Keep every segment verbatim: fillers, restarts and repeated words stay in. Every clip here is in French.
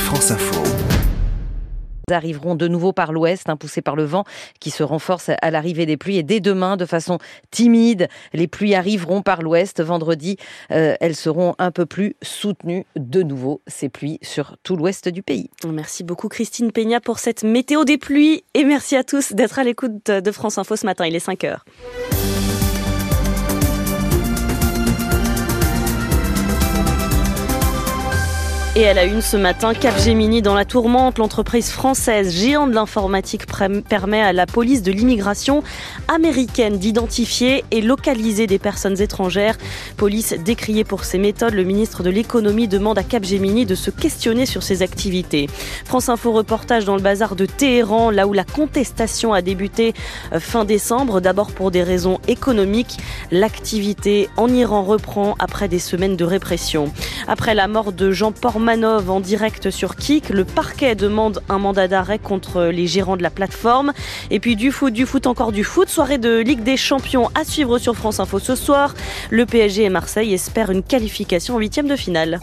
France Info. Arriveront de nouveau par l'ouest, hein, poussés par le vent qui se renforce à l'arrivée des pluies. Et dès demain, de façon timide, les pluies arriveront par l'ouest. Vendredi, euh, elles seront un peu plus soutenues de nouveau, ces pluies sur tout l'ouest du pays. Merci beaucoup Christine Peña pour cette météo des pluies. Et merci à tous d'être à l'écoute de France Info ce matin. Il est cinq heures. Et à la une ce matin, Capgemini dans la tourmente. L'entreprise française géante de l'informatique permet à la police de l'immigration américaine d'identifier et localiser des personnes étrangères. Police décriée pour ses méthodes. Le ministre de l'économie demande à Capgemini de se questionner sur ses activités. France Info reportage dans le bazar de Téhéran, là où la contestation a débuté fin décembre. D'abord pour des raisons économiques. L'activité en Iran reprend après des semaines de répression. Après la mort de Jean Portmanov en direct sur Kik, le parquet demande un mandat d'arrêt contre les gérants de la plateforme. Et puis du foot, du foot, encore du foot. Soirée de Ligue des Champions à suivre sur France Info ce soir. Le P S G et Marseille espèrent une qualification en huitième de finale.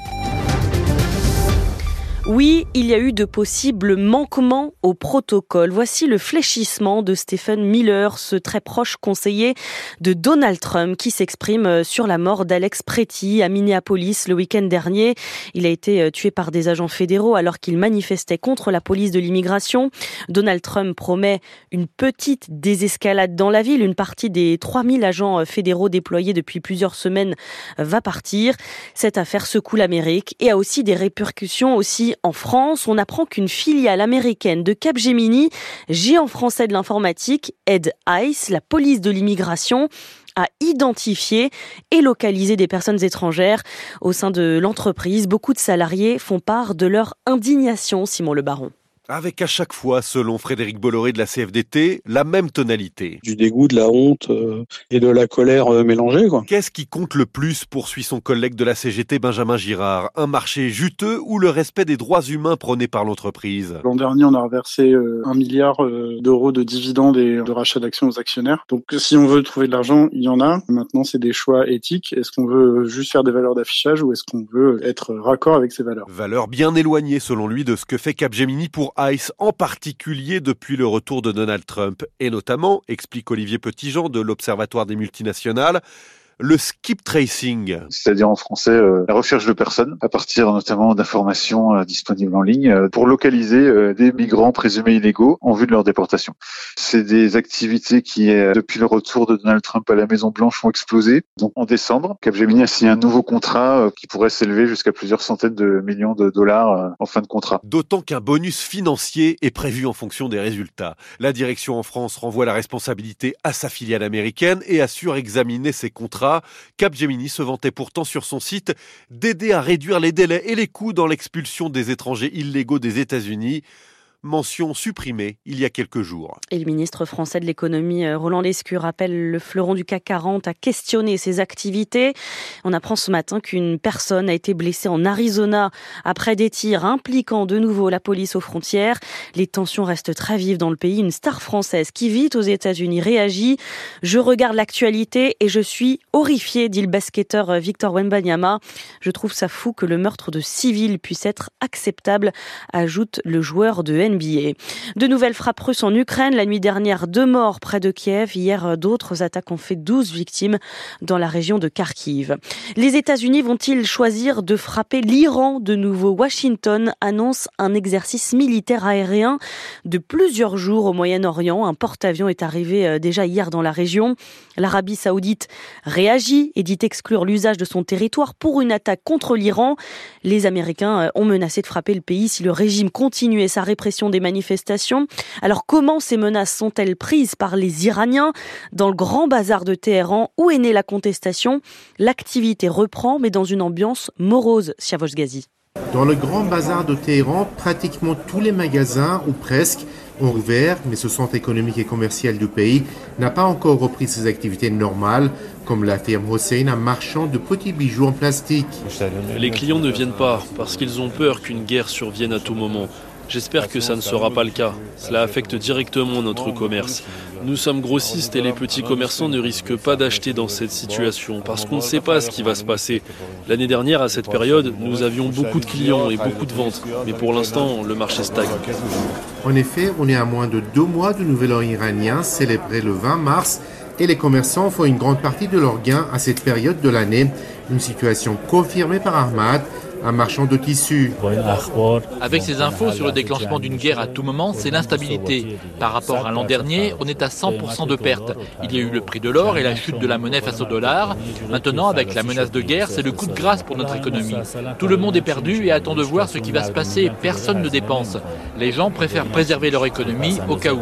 Oui, il y a eu de possibles manquements au protocole. Voici le fléchissement de Stephen Miller, ce très proche conseiller de Donald Trump qui s'exprime sur la mort d'Alex Pretty à Minneapolis le week-end dernier. Il a été tué par des agents fédéraux alors qu'il manifestait contre la police de l'immigration. Donald Trump promet une petite désescalade dans la ville. Une partie des trois mille agents fédéraux déployés depuis plusieurs semaines va partir. Cette affaire secoue l'Amérique et a aussi des répercussions aussi en France. On apprend qu'une filiale américaine de Capgemini, géant français de l'informatique, aide ICE, la police de l'immigration, à identifier et localiser des personnes étrangères. Au sein de l'entreprise, beaucoup de salariés font part de leur indignation, Simon Le Baron. Avec à chaque fois, selon Frédéric Bolloré de la C F D T, la même tonalité. Du dégoût, de la honte euh, et de la colère euh, mélangée, quoi. Qu'est-ce qui compte le plus, poursuit son collègue de la C G T, Benjamin Girard? Un marché juteux ou le respect des droits humains prôné par l'entreprise? L'an dernier, on a reversé euh, un milliard euh, d'euros de dividendes et de rachat d'actions aux actionnaires. Donc si on veut trouver de l'argent, il y en a. Maintenant, c'est des choix éthiques. Est-ce qu'on veut juste faire des valeurs d'affichage ou est-ce qu'on veut être raccord avec ces valeurs? Valeurs bien éloignées, selon lui, de ce que fait Capgemini pour ICE, en particulier depuis le retour de Donald Trump. Et notamment, explique Olivier Petitjean de l'Observatoire des multinationales, le skip tracing. C'est-à-dire en français euh, la recherche de personnes à partir notamment d'informations euh, disponibles en ligne euh, pour localiser euh, des migrants présumés illégaux en vue de leur déportation. C'est des activités qui, euh, depuis le retour de Donald Trump à la Maison-Blanche, ont explosé. Donc en décembre, Capgemini a signé un nouveau contrat euh, qui pourrait s'élever jusqu'à plusieurs centaines de millions de dollars euh, en fin de contrat. D'autant qu'un bonus financier est prévu en fonction des résultats. La direction en France renvoie la responsabilité à sa filiale américaine et assure examiner ses contrats. Capgemini se vantait pourtant sur son site d'aider à réduire les délais et les coûts dans l'expulsion des étrangers illégaux des États-Unis. Mention supprimée il y a quelques jours. Et le ministre français de l'économie, Roland Lescure, appelle le fleuron du C A C quarante à questionner ses activités. On apprend ce matin qu'une personne a été blessée en Arizona après des tirs impliquant de nouveau la police aux frontières. Les tensions restent très vives dans le pays. Une star française qui vit aux États-Unis réagit. « Je regarde l'actualité et je suis horrifié », dit le basketteur Victor Wembanyama. « Je trouve ça fou que le meurtre de civils puisse être acceptable », ajoute le joueur de N B A. De nouvelles frappes russes en Ukraine. La nuit dernière, deux morts près de Kiev. Hier, d'autres attaques ont fait douze victimes dans la région de Kharkiv. Les États-Unis vont-ils choisir de frapper l'Iran de nouveau? Washington annonce un exercice militaire aérien de plusieurs jours au Moyen-Orient. Un porte-avions est arrivé déjà hier dans la région. L'Arabie Saoudite réagit et dit exclure l'usage de son territoire pour une attaque contre l'Iran. Les Américains ont menacé de frapper le pays si le régime continuait sa répression des manifestations. Alors comment ces menaces sont-elles prises par les Iraniens? Dans le grand bazar de Téhéran, où est née la contestation, l'activité reprend, mais dans une ambiance morose, Siavosh Ghazi. Dans le grand bazar de Téhéran, pratiquement tous les magasins, ou presque, ont ouvert, mais ce centre économique et commercial du pays n'a pas encore repris ses activités normales, comme l'affirme Hossein, un marchand de petits bijoux en plastique. Les clients ne viennent pas parce qu'ils ont peur qu'une guerre survienne à tout moment. J'espère que ça ne sera pas le cas. Cela affecte directement notre commerce. Nous sommes grossistes et les petits commerçants ne risquent pas d'acheter dans cette situation parce qu'on ne sait pas ce qui va se passer. L'année dernière, à cette période, nous avions beaucoup de clients et beaucoup de ventes. Mais pour l'instant, le marché stagne. En effet, on est à moins de deux mois du Nouvel An iranien célébré le vingt mars et les commerçants font une grande partie de leurs gains à cette période de l'année. Une situation confirmée par Ahmad, un marchand de tissus. Avec ces infos sur le déclenchement d'une guerre à tout moment, c'est l'instabilité. Par rapport à l'an dernier, on est à cent pour cent de pertes. Il y a eu le prix de l'or et la chute de la monnaie face au dollar. Maintenant, avec la menace de guerre, c'est le coup de grâce pour notre économie. Tout le monde est perdu et attend de voir ce qui va se passer. Personne ne dépense. Les gens préfèrent préserver leur économie au cas où.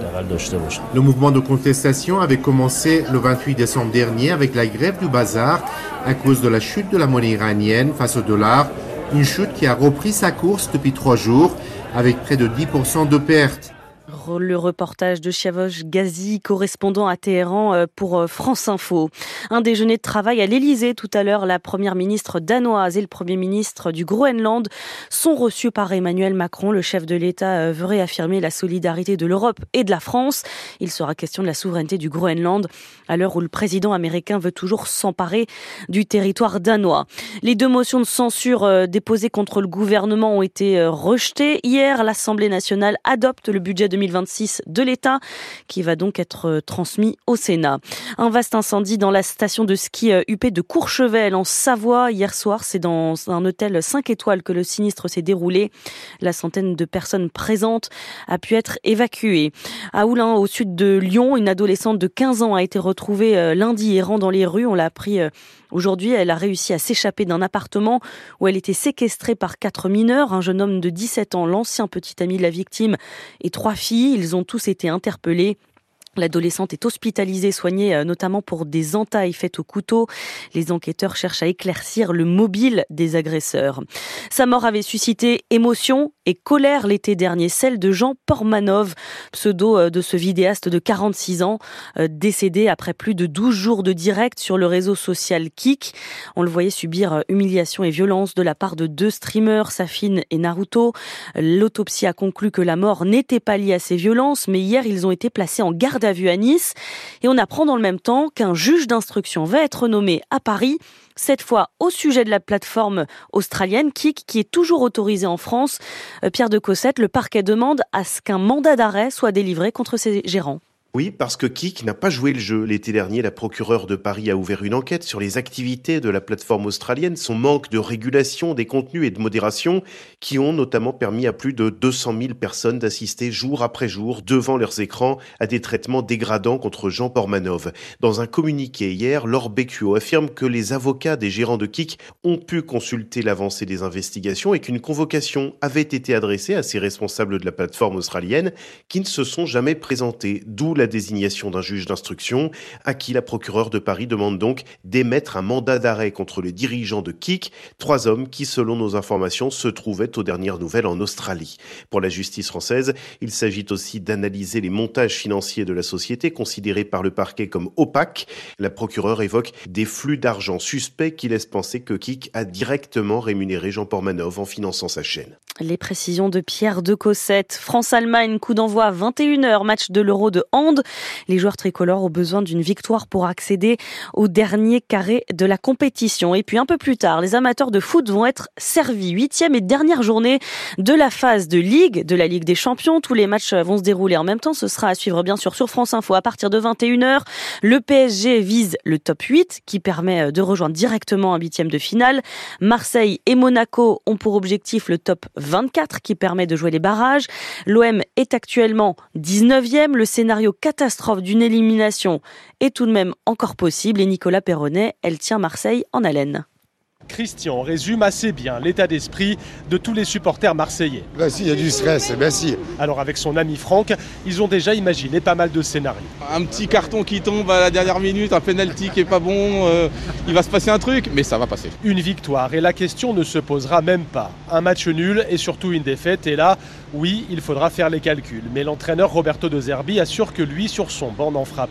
Le mouvement de contestation avait commencé le vingt-huit décembre dernier avec la grève du bazar à cause de la chute de la monnaie iranienne face au dollar. Une chute qui a repris sa course depuis trois jours avec près de dix pour cent de pertes. Le reportage de Chavosh Ghazi, correspondant à Téhéran pour France Info. Un déjeuner de travail à l'Elysée tout à l'heure. La première ministre danoise et le premier ministre du Groenland sont reçus par Emmanuel Macron. Le chef de l'État veut réaffirmer la solidarité de l'Europe et de la France. Il sera question de la souveraineté du Groenland à l'heure où le président américain veut toujours s'emparer du territoire danois. Les deux motions de censure déposées contre le gouvernement ont été rejetées. Hier, l'Assemblée nationale adopte le budget deux mille vingt-six de l'État qui va donc être transmis au Sénat. Un vaste incendie dans la station de ski U P de Courchevel en Savoie hier soir. C'est dans un hôtel cinq étoiles que le sinistre s'est déroulé. La centaine de personnes présentes a pu être évacuée. À Oulin, au sud de Lyon, une adolescente de quinze ans a été retrouvée lundi errant dans les rues. On l'a appris aujourd'hui. Elle a réussi à s'échapper d'un appartement où elle était séquestrée par quatre mineurs. Un jeune homme de dix-sept ans, l'ancien petit ami de la victime et trois filles. Ils ont tous été interpellés. L'adolescente est hospitalisée, soignée notamment pour des entailles faites au couteau. Les enquêteurs cherchent à éclaircir le mobile des agresseurs. Sa mort avait suscité émotion et colère l'été dernier, celle de Jean Portmanov, pseudo de ce vidéaste de quarante-six ans, décédé après plus de douze jours de direct sur le réseau social Kik. On le voyait subir humiliation et violence de la part de deux streamers, Safin et Naruto. L'autopsie a conclu que la mort n'était pas liée à ces violences, mais hier ils ont été placés en garde à vue à Nice. Et on apprend dans le même temps qu'un juge d'instruction va être nommé à Paris, cette fois au sujet de la plateforme australienne Kik, qui est toujours autorisée en France. Pierre de Cossette, le parquet demande à ce qu'un mandat d'arrêt soit délivré contre ses gérants. Oui, parce que Kik n'a pas joué le jeu. L'été dernier, la procureure de Paris a ouvert une enquête sur les activités de la plateforme australienne, son manque de régulation des contenus et de modération, qui ont notamment permis à plus de deux cent mille personnes d'assister jour après jour devant leurs écrans à des traitements dégradants contre Jean Portmanov. Dans un communiqué hier, Laure Becquio affirme que les avocats des gérants de Kik ont pu consulter l'avancée des investigations et qu'une convocation avait été adressée à ces responsables de la plateforme australienne qui ne se sont jamais présentés, d'où la la désignation d'un juge d'instruction, à qui la procureure de Paris demande donc d'émettre un mandat d'arrêt contre les dirigeants de Kik, trois hommes qui, selon nos informations, se trouvaient aux dernières nouvelles en Australie. Pour la justice française, il s'agit aussi d'analyser les montages financiers de la société, considérés par le parquet comme opaques. La procureure évoque des flux d'argent suspects qui laissent penser que Kik a directement rémunéré Jean Portmanov en finançant sa chaîne. Les précisions de Pierre de Cossette. France-Allemagne, coup d'envoi à vingt et une heures, match de l'Euro de hand. Les joueurs tricolores ont besoin d'une victoire pour accéder au dernier carré de la compétition. Et puis un peu plus tard, les amateurs de foot vont être servis. Huitième et dernière journée de la phase de Ligue, de la Ligue des Champions. Tous les matchs vont se dérouler en même temps. Ce sera à suivre bien sûr sur France Info à partir de vingt et une heures. Le P S G vise le top huit qui permet de rejoindre directement un huitième de finale. Marseille et Monaco ont pour objectif le top vingt-quatre qui permet de jouer les barrages. L'O M est actuellement dix-neuvième. Le scénario catastrophe d'une élimination est tout de même encore possible et Nicolas Perronnet, elle tient Marseille en haleine. Christian résume assez bien l'état d'esprit de tous les supporters marseillais. Ben si, il y a du stress, ben si. Alors avec son ami Franck, ils ont déjà imaginé pas mal de scénarios. Un petit carton qui tombe à la dernière minute, un penalty qui est pas bon, euh, il va se passer un truc, mais ça va passer. Une victoire et la question ne se posera même pas. Un match nul et surtout une défaite et là, oui, il faudra faire les calculs. Mais l'entraîneur Roberto De Zerbi assure que lui, sur son banc, n'en fera pas.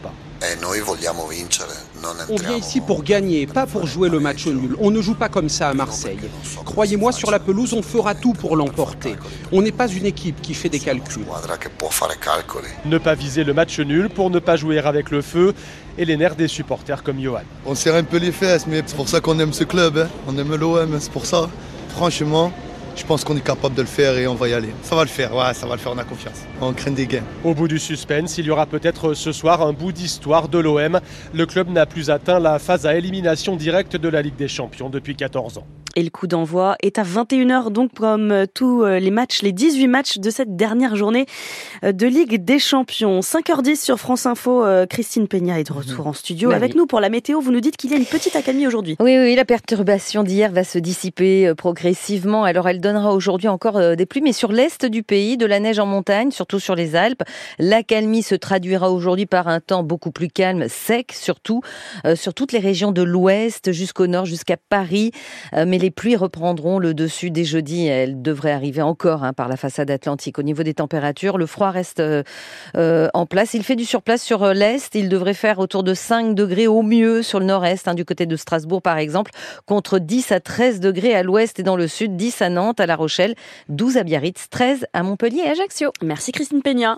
On vient ici pour gagner, pas pour jouer le match nul. On ne joue pas comme ça à Marseille. Croyez-moi, sur la pelouse, on fera tout pour l'emporter. On n'est pas une équipe qui fait des calculs. Ne pas viser le match nul pour ne pas jouer avec le feu et les nerfs des supporters comme Johan. On serre un peu les fesses, mais c'est pour ça qu'on aime ce club. Hein. On aime l'O M, c'est pour ça. Franchement, je pense qu'on est capable de le faire et on va y aller. Ça va le faire, ouais, ça va le faire, on a confiance. On craint des gains. Au bout du suspense, il y aura peut-être ce soir un bout d'histoire de l'O M. Le club n'a plus atteint la phase à élimination directe de la Ligue des Champions depuis quatorze ans. Et le coup d'envoi est à vingt et une heures, donc comme tous les matchs, les dix-huit matchs de cette dernière journée de Ligue des Champions. cinq heures dix sur France Info, Christine Peña est de retour en studio bah avec oui. nous pour la météo. Vous nous dites qu'il y a une petite accalmie aujourd'hui. Oui, oui, la perturbation d'hier va se dissiper progressivement. Alors elle donnera aujourd'hui encore des pluies, mais sur l'est du pays, de la neige en montagne, surtout sur les Alpes. L'accalmie se traduira aujourd'hui par un temps beaucoup plus calme, sec surtout, euh, sur toutes les régions de l'ouest, jusqu'au nord, jusqu'à Paris. Euh, mais les pluies reprendront le dessus dès jeudi. Elles devraient arriver encore hein, par la façade atlantique. Au niveau des températures, le froid reste euh, euh, en place. Il fait du surplace sur euh, l'est. Il devrait faire autour de cinq degrés au mieux sur le nord-est, hein, du côté de Strasbourg par exemple, contre dix à treize degrés à l'ouest et dans le sud, dix à Nantes, à La Rochelle, douze à Biarritz, treize à Montpellier et Ajaccio. Merci Christine Peña.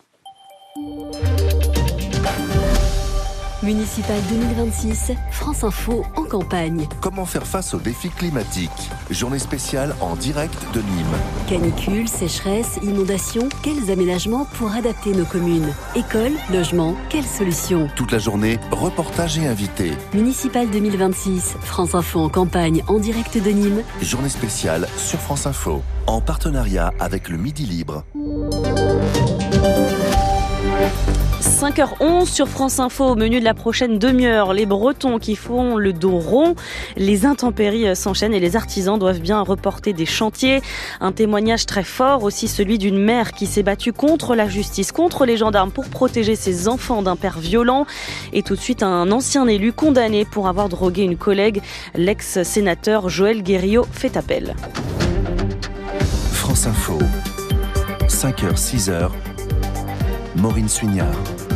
Municipal deux mille vingt-six, France Info en campagne. Comment faire face aux défis climatiques? Journée spéciale en direct de Nîmes. Canicule, sécheresse, inondations, quels aménagements pour adapter nos communes? École, logement, quelles solutions? Toute la journée, reportages et invités. Municipal deux mille vingt-six, France Info en campagne en direct de Nîmes. Journée spéciale sur France Info, en partenariat avec le Midi Libre. cinq heures onze sur France Info, au menu de la prochaine demi-heure. Les Bretons qui font le dos rond, les intempéries s'enchaînent et les artisans doivent bien reporter des chantiers. Un témoignage très fort aussi, celui d'une mère qui s'est battue contre la justice, contre les gendarmes pour protéger ses enfants d'un père violent. Et tout de suite, un ancien élu condamné pour avoir drogué une collègue. L'ex-sénateur Joël Guerriau fait appel. France Info, cinq heures, six heures, Maureen Suignard.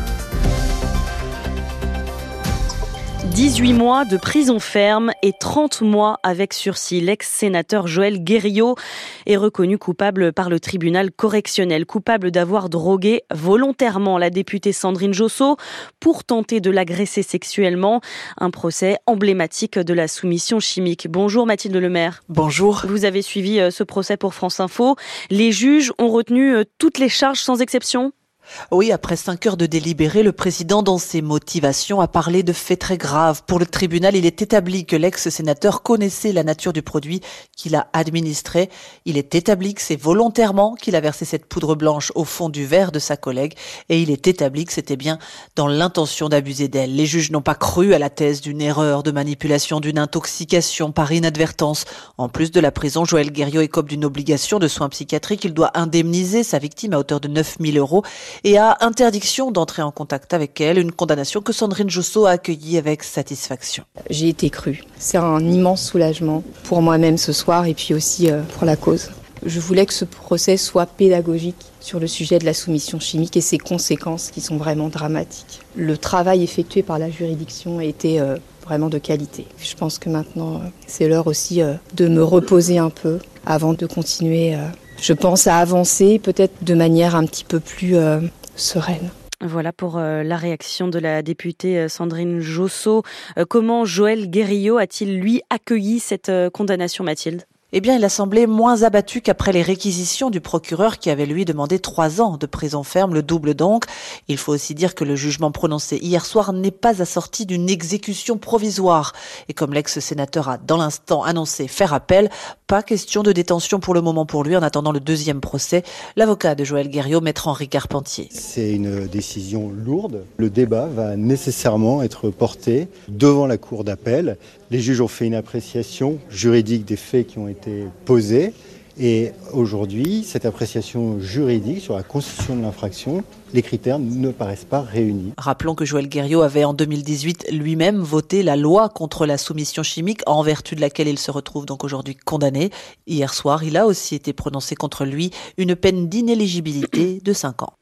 dix-huit mois de prison ferme et trente mois avec sursis. L'ex-sénateur Joël Guerriau est reconnu coupable par le tribunal correctionnel, coupable d'avoir drogué volontairement la députée Sandrine Josso pour tenter de l'agresser sexuellement. Un procès emblématique de la soumission chimique. Bonjour Mathilde Lemaire. Bonjour. Vous avez suivi ce procès pour France Info. Les juges ont retenu toutes les charges sans exception ? Oui, après cinq heures de délibéré, le président, dans ses motivations, a parlé de faits très graves. Pour le tribunal, il est établi que l'ex-sénateur connaissait la nature du produit qu'il a administré. Il est établi que c'est volontairement qu'il a versé cette poudre blanche au fond du verre de sa collègue. Et il est établi que c'était bien dans l'intention d'abuser d'elle. Les juges n'ont pas cru à la thèse d'une erreur, de manipulation, d'une intoxication par inadvertance. En plus de la prison, Joël Guerriau écope d'une obligation de soins psychiatriques. Il doit indemniser sa victime à hauteur de neuf mille euros. Et a interdiction d'entrer en contact avec elle, une condamnation que Sandrine Josso a accueillie avec satisfaction. J'ai été crue. C'est un immense soulagement pour moi-même ce soir et puis aussi pour la cause. Je voulais que ce procès soit pédagogique sur le sujet de la soumission chimique et ses conséquences qui sont vraiment dramatiques. Le travail effectué par la juridiction a été euh, vraiment de qualité. Je pense que maintenant, c'est l'heure aussi euh, de me reposer un peu avant de continuer, euh, je pense, à avancer peut-être de manière un petit peu plus euh, sereine. Voilà pour euh, la réaction de la députée euh, Sandrine Josso. Euh, comment Joël Guerriau a-t-il, lui, accueilli cette euh, condamnation, Mathilde ? Eh bien, il a semblé moins abattu qu'après les réquisitions du procureur qui avait lui demandé trois ans de prison ferme, le double donc. Il faut aussi dire que le jugement prononcé hier soir n'est pas assorti d'une exécution provisoire. Et comme l'ex-sénateur a dans l'instant annoncé faire appel, pas question de détention pour le moment pour lui en attendant le deuxième procès. L'avocat de Joël Guerriau, maître Henri Carpentier. C'est une décision lourde. Le débat va nécessairement être porté devant la cour d'appel. Les juges ont fait une appréciation juridique des faits qui ont été posés. Et aujourd'hui, cette appréciation juridique sur la constitution de l'infraction, les critères ne paraissent pas réunis. Rappelons que Joël Guerriau avait en deux mille dix-huit lui-même voté la loi contre la soumission chimique, en vertu de laquelle il se retrouve donc aujourd'hui condamné. Hier soir, il a aussi été prononcé contre lui une peine d'inéligibilité de cinq ans.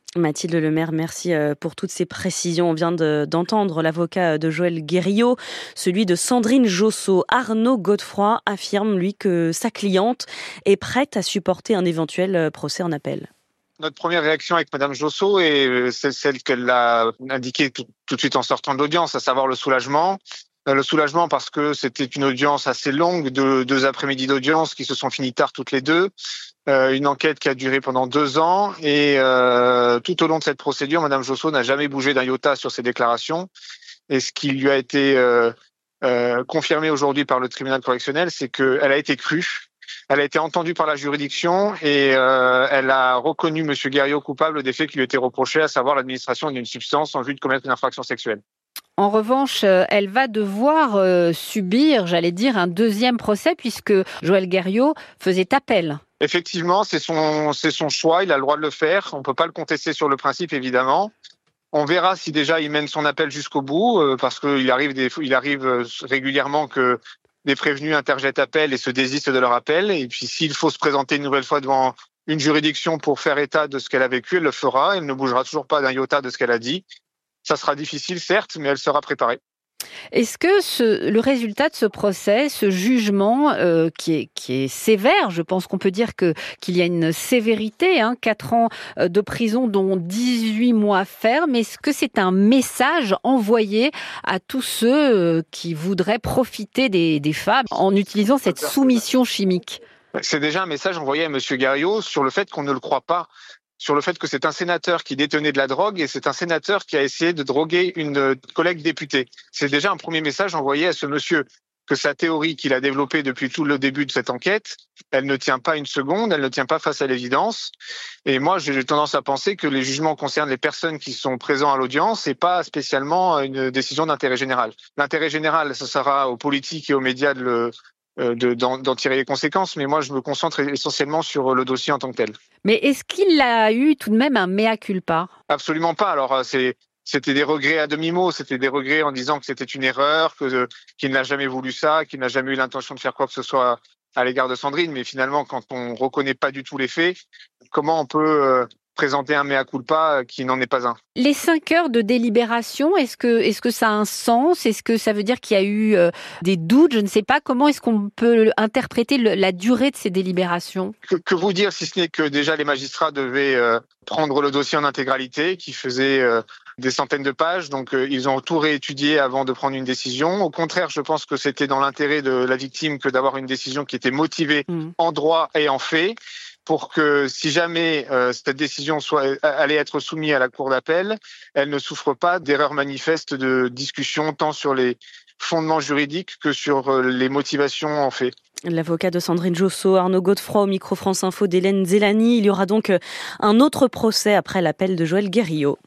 Mathilde Lemaire, merci pour toutes ces précisions. On vient de, d'entendre l'avocat de Joël Guerriau, celui de Sandrine Josso. Arnaud Godefroy affirme, lui, que sa cliente est prête à supporter un éventuel procès en appel. Notre première réaction avec Madame Josso est celle qu'elle a indiquée tout, tout de suite en sortant de l'audience, à savoir le soulagement. Le soulagement parce que c'était une audience assez longue, de deux après-midi d'audience qui se sont finies tard toutes les deux. Euh, une enquête qui a duré pendant deux ans et euh, tout au long de cette procédure, Madame Josso n'a jamais bougé d'un iota sur ses déclarations. Et ce qui lui a été euh, euh, confirmé aujourd'hui par le tribunal correctionnel, c'est qu'elle a été crue, elle a été entendue par la juridiction et euh, elle a reconnu Monsieur Guerriau coupable des faits qui lui étaient reprochés, à savoir l'administration d'une substance en vue de commettre une infraction sexuelle. En revanche, elle va devoir euh, subir, j'allais dire, un deuxième procès puisque Joël Guerriau faisait appel. Effectivement, c'est son, c'est son choix, il a le droit de le faire. On ne peut pas le contester sur le principe, évidemment. On verra si déjà il mène son appel jusqu'au bout, euh, parce qu'il arrive, des, il arrive régulièrement que des prévenus interjettent appel et se désistent de leur appel. Et puis s'il faut se présenter une nouvelle fois devant une juridiction pour faire état de ce qu'elle a vécu, elle le fera. Elle ne bougera toujours pas d'un iota de ce qu'elle a dit. Ça sera difficile, certes, mais elle sera préparée. Est-ce que ce, le résultat de ce procès, ce jugement euh, qui, est, qui est sévère, je pense qu'on peut dire que, qu'il y a une sévérité, hein, quatre ans de prison dont dix-huit mois ferme, est-ce que c'est un message envoyé à tous ceux qui voudraient profiter des, des femmes en utilisant cette soumission chimique ? C'est déjà un message envoyé à M. Guerriau sur le fait qu'on ne le croit pas, sur le fait que c'est un sénateur qui détenait de la drogue et c'est un sénateur qui a essayé de droguer une collègue députée. C'est déjà un premier message envoyé à ce monsieur, que sa théorie qu'il a développée depuis tout le début de cette enquête, elle ne tient pas une seconde, elle ne tient pas face à l'évidence. Et moi, j'ai tendance à penser que les jugements concernent les personnes qui sont présentes à l'audience et pas spécialement une décision d'intérêt général. L'intérêt général, ce sera aux politiques et aux médias de le De, d'en, d'en tirer les conséquences, mais moi je me concentre essentiellement sur le dossier en tant que tel. Mais est-ce qu'il a eu tout de même un mea culpa ? Absolument pas. Alors c'est, c'était des regrets à demi-mot, c'était des regrets en disant que c'était une erreur, que, qu'il n'a jamais voulu ça, qu'il n'a jamais eu l'intention de faire quoi que ce soit à l'égard de Sandrine, mais finalement quand on reconnaît pas du tout les faits, comment on peut euh, présenter un mea culpa qui n'en est pas un. Les cinq heures de délibération, est-ce que, est-ce que ça a un sens ? Est-ce que ça veut dire qu'il y a eu euh, des doutes ? Je ne sais pas. Comment est-ce qu'on peut interpréter le, la durée de ces délibérations ? que, que vous dire, si ce n'est que déjà les magistrats devaient euh, prendre le dossier en intégralité, qui faisait euh, des centaines de pages. Donc euh, ils ont tout réétudié avant de prendre une décision. Au contraire, je pense que c'était dans l'intérêt de la victime que d'avoir une décision qui était motivée mmh. en droit et en fait, pour que si jamais euh, cette décision soit allait être soumise à la cour d'appel, elle ne souffre pas d'erreurs manifestes de discussion tant sur les fondements juridiques que sur euh, les motivations en fait. L'avocat de Sandrine Josso, Arnaud Godefroy, au micro France Info d'Hélène Zélani. Il y aura donc un autre procès après l'appel de Joël Guerriau.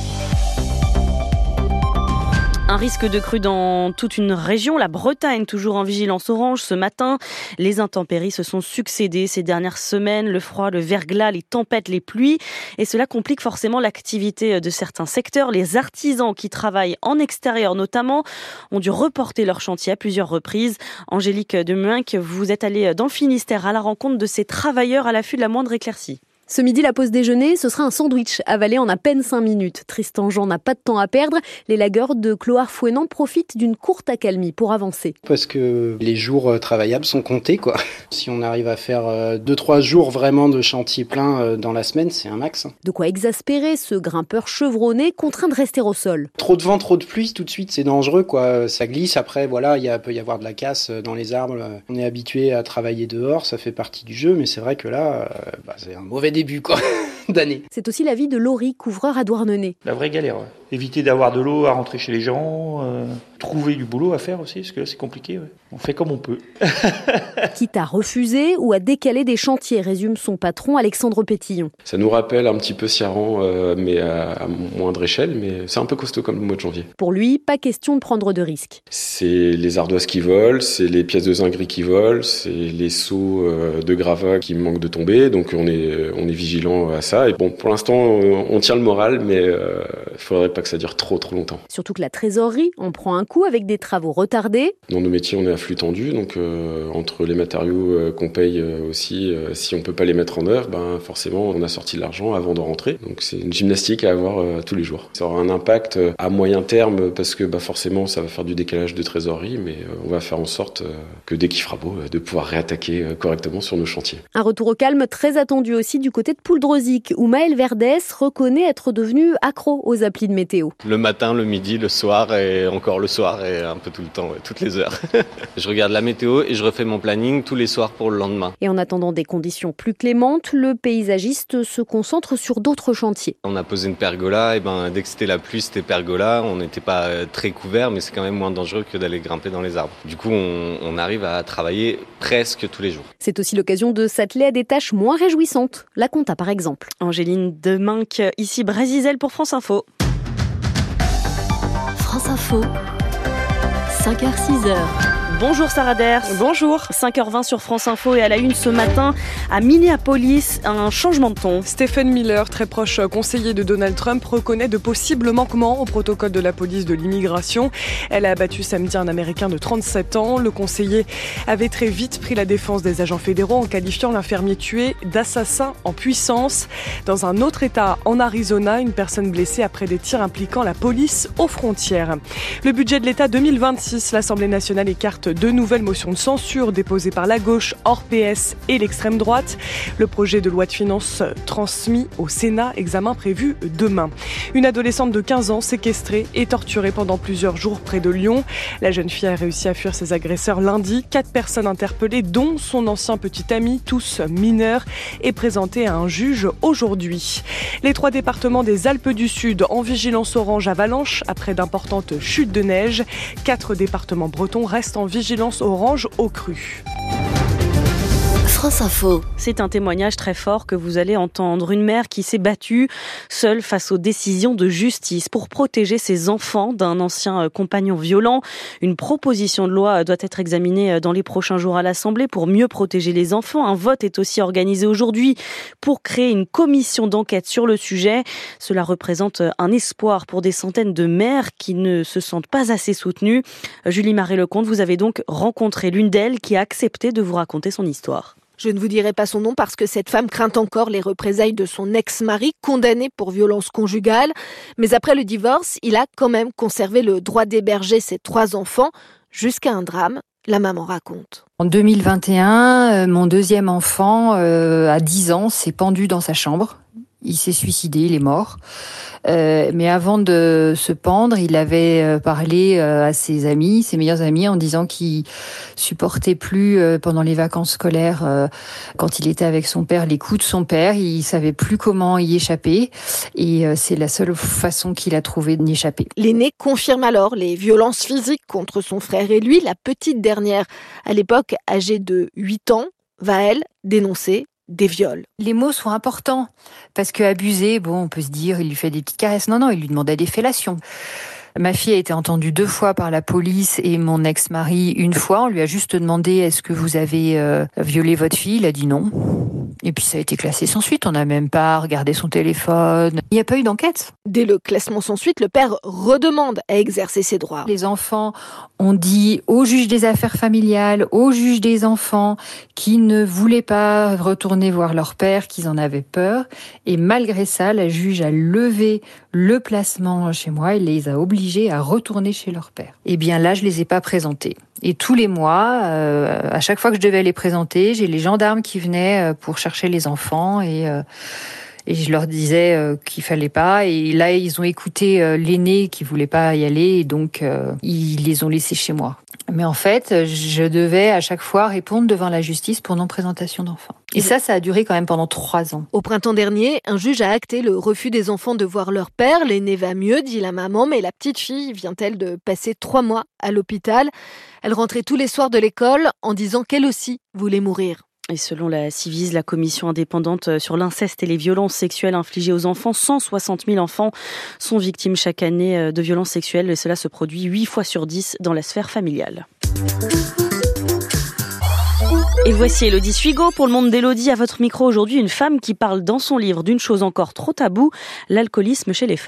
Un risque de crue dans toute une région. La Bretagne, toujours en vigilance orange ce matin. Les intempéries se sont succédées ces dernières semaines. Le froid, le verglas, les tempêtes, les pluies. Et cela complique forcément l'activité de certains secteurs. Les artisans qui travaillent en extérieur notamment ont dû reporter leur chantier à plusieurs reprises. Angélique Demuynck, vous êtes allée dans le Finistère à la rencontre de ces travailleurs à l'affût de la moindre éclaircie. Ce midi, la pause déjeuner, ce sera un sandwich avalé en à peine cinq minutes. Tristan Jean n'a pas de temps à perdre. Les lagueurs de Clohars-Fouesnant profitent d'une courte accalmie pour avancer. Parce que les jours travaillables sont comptés, quoi. Si on arrive à faire deux trois jours vraiment de chantier plein dans la semaine, c'est un max. De quoi exaspérer ce grimpeur chevronné contraint de rester au sol. Trop de vent, trop de pluie, tout de suite, c'est dangereux, quoi. Ça glisse. Après, voilà, il y a, peut y avoir de la casse dans les arbres. On est habitué à travailler dehors, ça fait partie du jeu, mais c'est vrai que là, bah, c'est un mauvais début quoi d'année. C'est aussi l'avis de Laurie, couvreur à Douarnenez. La vraie galère, ouais. Éviter d'avoir de l'eau à rentrer chez les gens, euh, trouver du boulot à faire aussi, parce que là c'est compliqué, ouais. On fait comme on peut. Quitte à refuser ou à décaler des chantiers, résume son patron Alexandre Pétillon. Ça nous rappelle un petit peu Siaran, euh, mais à, à moindre échelle, mais c'est un peu costaud comme le mois de janvier. Pour lui, pas question de prendre de risques. C'est les ardoises qui volent, c'est les pièces de zinguerie qui volent, c'est les seaux euh, de gravats qui manquent de tomber, donc on est, on est vigilant à ça. Et bon, pour l'instant, on tient le moral, mais il euh, faudrait pas que ça dure trop trop longtemps. Surtout que la trésorerie en prend un coup avec des travaux retardés. Dans nos métiers, on est à flux tendu, donc euh, entre les matériaux euh, qu'on paye euh, aussi, euh, si on peut pas les mettre en œuvre, ben forcément on a sorti de l'argent avant de rentrer. Donc c'est une gymnastique à avoir euh, tous les jours. Ça aura un impact euh, à moyen terme parce que bah, forcément ça va faire du décalage de trésorerie, mais euh, on va faire en sorte euh, que dès qu'il fera beau, euh, de pouvoir réattaquer euh, correctement sur nos chantiers. Un retour au calme très attendu aussi du côté de Pouldreuzic, où Maël Verdès reconnaît être devenu accro aux applis de météo. Le matin, le midi, le soir et encore le soir et un peu tout le temps, ouais, toutes les heures. Je regarde la météo et je refais mon planning tous les soirs pour le lendemain. Et en attendant des conditions plus clémentes, le paysagiste se concentre sur d'autres chantiers. On a posé une pergola, et ben dès que c'était la pluie, c'était pergola. On n'était pas très couvert, mais c'est quand même moins dangereux que d'aller grimper dans les arbres. Du coup, on, on arrive à travailler presque tous les jours. C'est aussi l'occasion de s'atteler à des tâches moins réjouissantes. La compta, par exemple. Angéline Deminck, ici Brasizel pour France Info. France Info, cinq heures six heures. Bonjour Sarah Ders. Bonjour. cinq heures vingt sur France Info et à la une ce matin, à Minneapolis, un changement de ton. Stephen Miller, très proche conseiller de Donald Trump, reconnaît de possibles manquements au protocole de la police de l'immigration. Elle a abattu samedi un Américain de trente-sept ans. Le conseiller avait très vite pris la défense des agents fédéraux en qualifiant l'infirmier tué d'assassin en puissance. Dans un autre État, en Arizona, une personne blessée après des tirs impliquant la police aux frontières. Le budget de l'État deux mille vingt-six, l'Assemblée nationale écarte deux nouvelles motions de censure déposées par la gauche, hors P S et l'extrême droite. Le projet de loi de finances transmis au Sénat, examen prévu demain. Une adolescente de quinze ans séquestrée et torturée pendant plusieurs jours près de Lyon. La jeune fille a réussi à fuir ses agresseurs lundi. Quatre personnes interpellées, dont son ancien petit ami, tous mineurs, est présentée à un juge aujourd'hui. Les trois départements des Alpes du Sud en vigilance orange avalanche après d'importantes chutes de neige. Quatre départements bretons restent en vigilance orange au cru. France Info. C'est un témoignage très fort que vous allez entendre. Une mère qui s'est battue seule face aux décisions de justice pour protéger ses enfants d'un ancien compagnon violent. Une proposition de loi doit être examinée dans les prochains jours à l'Assemblée pour mieux protéger les enfants. Un vote est aussi organisé aujourd'hui pour créer une commission d'enquête sur le sujet. Cela représente un espoir pour des centaines de mères qui ne se sentent pas assez soutenues. Julie Marais-Lecomte, vous avez donc rencontré l'une d'elles qui a accepté de vous raconter son histoire. Je ne vous dirai pas son nom parce que cette femme craint encore les représailles de son ex-mari condamné pour violence conjugale. Mais après le divorce, il a quand même conservé le droit d'héberger ses trois enfants jusqu'à un drame. La maman raconte. En deux mille vingt et un, euh, mon deuxième enfant, euh, à dix ans, s'est pendu dans sa chambre. Il s'est suicidé, il est mort. Euh, mais avant de se pendre, il avait parlé à ses amis, ses meilleurs amis, en disant qu'il supportait plus euh, pendant les vacances scolaires, euh, quand il était avec son père, les coups de son père. Il savait plus comment y échapper, et euh, c'est la seule façon qu'il a trouvé d'y échapper. L'aîné confirme alors les violences physiques contre son frère et lui. La petite dernière, à l'époque âgée de huit ans, va elle dénoncer des viols. Les mots sont importants, parce que abuser, bon, on peut se dire, il lui fait des petites caresses. Non, non, il lui demandait des fellations. Ma fille a été entendue deux fois par la police et mon ex-mari une fois. On lui a juste demandé, est-ce que vous avez euh, violé votre fille ? Il a dit non. Et puis ça a été classé sans suite. On n'a même pas regardé son téléphone. Il n'y a pas eu d'enquête. Dès le classement sans suite, le père redemande à exercer ses droits. Les enfants ont dit au juge des affaires familiales, au juge des enfants, qu'ils ne voulaient pas retourner voir leur père, qu'ils en avaient peur. Et malgré ça, la juge a levé le placement chez moi et les a obligés à retourner chez leur père. Et bien là, je les ai pas présentés. Et tous les mois, euh, à chaque fois que je devais les présenter, j'ai les gendarmes qui venaient pour chercher les enfants et euh, et je leur disais euh, qu'il fallait pas. Et là, ils ont écouté euh, l'aîné qui voulait pas y aller, et donc euh, ils les ont laissés chez moi. Mais en fait, je devais à chaque fois répondre devant la justice pour non-présentation d'enfants. Et ça, ça a duré quand même pendant trois ans. Au printemps dernier, un juge a acté le refus des enfants de voir leur père. L'aîné va mieux, dit la maman, mais la petite fille vient-elle de passer trois mois à l'hôpital. Elle rentrait tous les soirs de l'école en disant qu'elle aussi voulait mourir. Et selon la Civis, la commission indépendante sur l'inceste et les violences sexuelles infligées aux enfants, cent soixante mille enfants sont victimes chaque année de violences sexuelles, et cela se produit huit fois sur dix dans la sphère familiale. Et voici Élodie Suigo pour le monde d'Élodie. À votre micro aujourd'hui, une femme qui parle dans son livre d'une chose encore trop taboue, l'alcoolisme chez les femmes.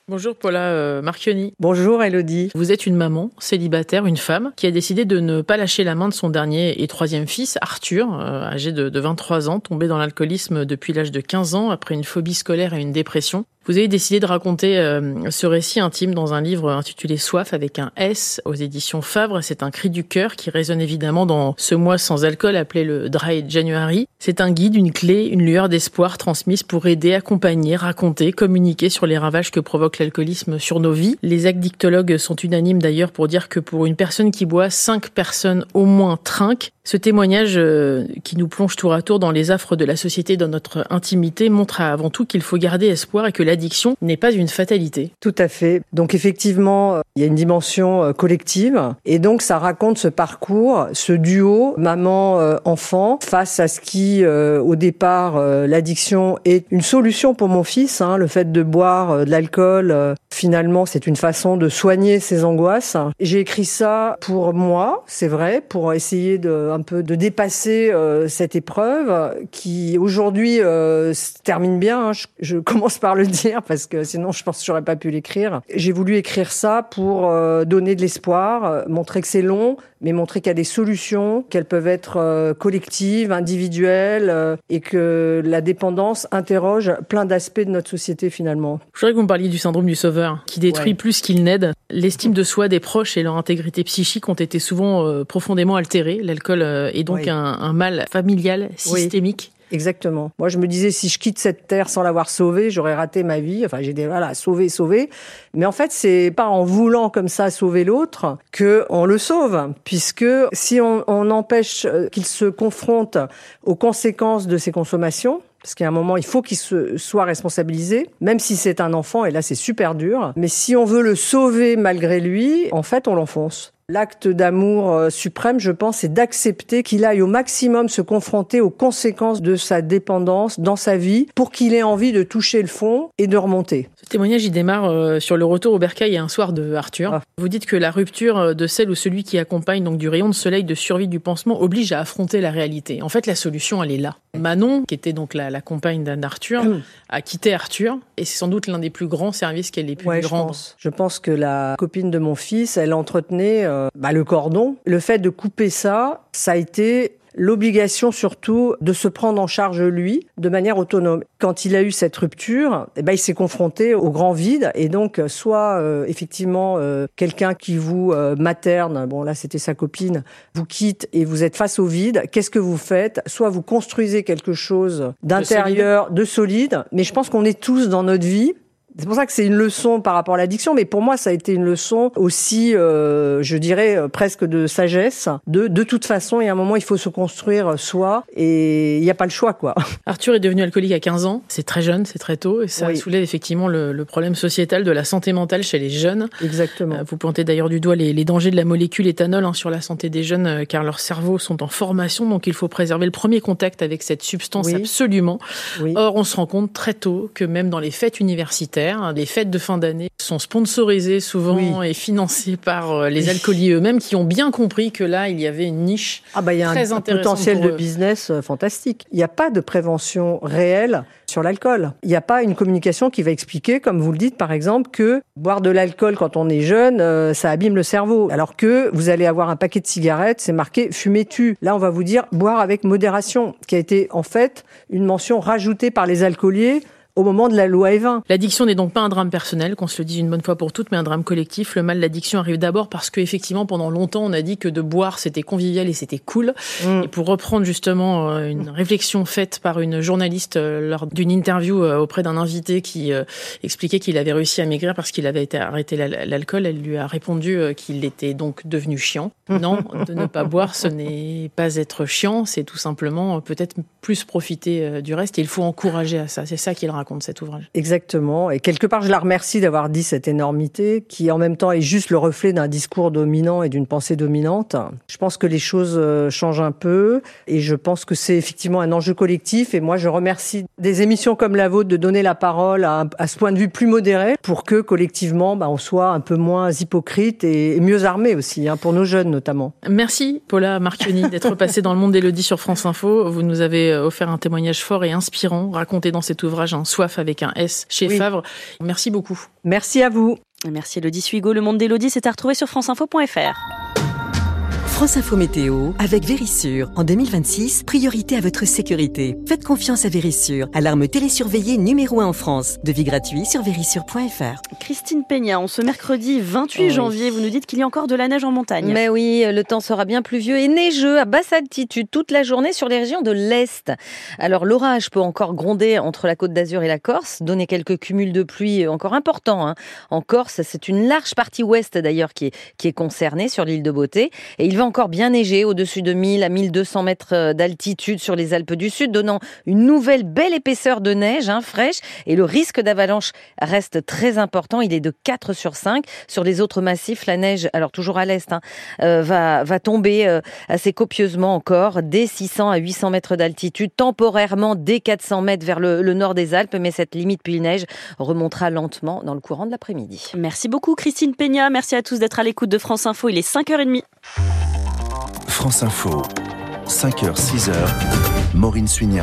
Bonjour Paula euh, Marchionni. Bonjour Elodie. Vous êtes une maman célibataire, une femme, qui a décidé de ne pas lâcher la main de son dernier et troisième fils, Arthur, euh, âgé de, de vingt-trois ans, tombé dans l'alcoolisme depuis l'âge de quinze ans, après une phobie scolaire et une dépression. Vous avez décidé de raconter euh, ce récit intime dans un livre intitulé Soif avec un S aux éditions Fabre. C'est un cri du cœur qui résonne évidemment dans ce mois sans alcool appelé le Dry January. C'est un guide, une clé, une lueur d'espoir transmise pour aider, accompagner, raconter, communiquer sur les ravages que provoque l'alcoolisme sur nos vies. Les addictologues sont unanimes d'ailleurs pour dire que pour une personne qui boit, cinq personnes au moins trinquent. Ce témoignage euh, qui nous plonge tour à tour dans les affres de la société, dans notre intimité, montre avant tout qu'il faut garder espoir et que l'addiction n'est pas une fatalité. Tout à fait. Donc effectivement, euh, il y a une dimension euh, collective et donc ça raconte ce parcours, ce duo maman-enfant euh, face à ce qui, euh, au départ, euh, l'addiction est une solution pour mon fils. Hein, le fait de boire euh, de l'alcool, euh, finalement, c'est une façon de soigner ses angoisses. J'ai écrit ça pour moi, c'est vrai, pour essayer de un peu de dépasser euh, cette épreuve qui aujourd'hui euh, se termine bien. Hein. Je, je commence par le dire parce que sinon je pense que j'aurais pas pu l'écrire. J'ai voulu écrire ça pour euh, donner de l'espoir, euh, montrer que c'est long, mais montrer qu'il y a des solutions, qu'elles peuvent être euh, collectives, individuelles, euh, et que la dépendance interroge plein d'aspects de notre société finalement. Je voudrais que vous me parliez du syndrome du sauveur, qui détruit ouais. plus qu'il n'aide. L'estime de soi des proches et leur intégrité psychique ont été souvent euh, profondément altérées. L'alcool euh, est donc ouais. un, un mal familial, systémique. Oui. Exactement. Moi, je me disais, si je quitte cette terre sans l'avoir sauvée, j'aurais raté ma vie. Enfin, j'ai dit, voilà, sauver, sauver. Mais en fait, c'est pas en voulant comme ça sauver l'autre que on le sauve. Puisque si on, on empêche qu'il se confronte aux conséquences de ses consommations, parce qu'à un moment, il faut qu'il se soit responsabilisé, même si c'est un enfant, et là, c'est super dur. Mais si on veut le sauver malgré lui, en fait, on l'enfonce. L'acte d'amour suprême, je pense, c'est d'accepter qu'il aille au maximum se confronter aux conséquences de sa dépendance dans sa vie pour qu'il ait envie de toucher le fond et de remonter. Ce témoignage, il démarre euh, sur le retour au bercail un soir de Arthur. Ah. Vous dites que la rupture de celle ou celui qui accompagne, donc du rayon de soleil de survie du pansement, oblige à affronter la réalité. En fait, la solution, elle est là. Manon, qui était donc la, la compagne d'Arthur, mmh. a quitté Arthur et c'est sans doute l'un des plus grands services qu'elle ait pu ouais, lui rendre. Je pense. je pense que la copine de mon fils, elle entretenait euh, bah, le cordon. Le fait de couper ça, ça a été l'obligation surtout de se prendre en charge lui de manière autonome. Quand il a eu cette rupture, eh ben il s'est confronté au grand vide et donc soit euh, effectivement euh, quelqu'un qui vous euh, materne, bon là c'était sa copine, vous quitte et vous êtes face au vide. Qu'est-ce que vous faites ? Soit vous construisez quelque chose d'intérieur, de solide, de solide mais je pense qu'on est tous dans notre vie. C'est pour ça que c'est une leçon par rapport à l'addiction, mais pour moi, ça a été une leçon aussi, euh, je dirais, euh, presque de sagesse. De, de toute façon, il y a un moment, il faut se construire soi, et il n'y a pas le choix, quoi. Arthur est devenu alcoolique à quinze ans. C'est très jeune, c'est très tôt, et ça oui. soulève effectivement le, le problème sociétal de la santé mentale chez les jeunes. Exactement. Euh, vous pointez d'ailleurs du doigt les, les dangers de la molécule éthanol hein, sur la santé des jeunes, euh, car leurs cerveaux sont en formation, donc il faut préserver le premier contact avec cette substance oui. absolument. Oui. Or, on se rend compte très tôt que même dans les fêtes universitaires, les fêtes de fin d'année sont sponsorisées souvent oui. et financées par les alcooliers eux-mêmes qui ont bien compris que là, il y avait une niche ah bah, il y a très un, intéressante un potentiel pour de business fantastique. Il n'y a pas de prévention réelle sur l'alcool. Il n'y a pas une communication qui va expliquer, comme vous le dites par exemple, que boire de l'alcool quand on est jeune, euh, ça abîme le cerveau. Alors que vous allez avoir un paquet de cigarettes, c'est marqué « fumer tue ». Là, on va vous dire « boire avec modération », qui a été en fait une mention rajoutée par les alcooliers au moment de la loi E vingt. L'addiction n'est donc pas un drame personnel, qu'on se le dise une bonne fois pour toutes, mais un drame collectif. Le mal de l'addiction arrive d'abord parce qu'effectivement, pendant longtemps, on a dit que de boire, c'était convivial et c'était cool. Mmh. Et pour reprendre justement une réflexion faite par une journaliste lors d'une interview auprès d'un invité qui expliquait qu'il avait réussi à maigrir parce qu'il avait été arrêté l'alcool, elle lui a répondu qu'il était donc devenu chiant. Non, de ne pas boire, ce n'est pas être chiant, c'est tout simplement peut-être plus profiter du reste. Et il faut encourager à ça. C'est ça qu'il raconte, cet ouvrage. Exactement. Et quelque part, je la remercie d'avoir dit cette énormité qui, en même temps, est juste le reflet d'un discours dominant et d'une pensée dominante. Je pense que les choses changent un peu et je pense que c'est effectivement un enjeu collectif. Et moi, je remercie des émissions comme la vôtre de donner la parole à, à ce point de vue plus modéré pour que, collectivement, bah, on soit un peu moins hypocrite et, et mieux armé aussi, hein, pour nos jeunes notamment. Merci, Paula Marchionni, d'être passée dans le monde d'Élodie sur France Info. Vous nous avez offert un témoignage fort et inspirant, raconté dans cet ouvrage, un soif avec un S chez oui. Favre. Merci beaucoup. Merci à vous. Merci Elodie Suigo. Le monde d'Elodie, c'est à retrouver sur franceinfo point fr. France Info Météo avec Vérissure. En deux mille vingt-six, priorité à votre sécurité. Faites confiance à Vérissure, alarme télésurveillée numéro un en France. Devis gratuit sur vérissure point fr. Christine Peña, en ce mercredi vingt-huit oui. janvier, vous nous dites qu'il y a encore de la neige en montagne. Mais oui, le temps sera bien pluvieux et neigeux à basse altitude toute la journée sur les régions de l'Est. Alors l'orage peut encore gronder entre la Côte d'Azur et la Corse, donner quelques cumuls de pluie encore importants. Hein. En Corse, c'est une large partie ouest d'ailleurs qui est, qui est concernée sur l'île de Beauté. Et il va encore bien neiger au-dessus de mille à mille deux cents mètres d'altitude sur les Alpes du Sud, donnant une nouvelle belle épaisseur de neige hein, fraîche. Et le risque d'avalanche reste très important. Il est de quatre sur cinq. Sur les autres massifs, la neige, alors toujours à l'est, hein, euh, va, va tomber euh, assez copieusement encore, dès six cents à huit cents mètres d'altitude, temporairement dès quatre cents mètres vers le, le nord des Alpes. Mais cette limite pluie-neige remontera lentement dans le courant de l'après-midi. Merci beaucoup Christine Peña. Merci à tous d'être à l'écoute de France Info. Il est cinq heures trente. France Info, cinq heures six heures, Maureen Suignard.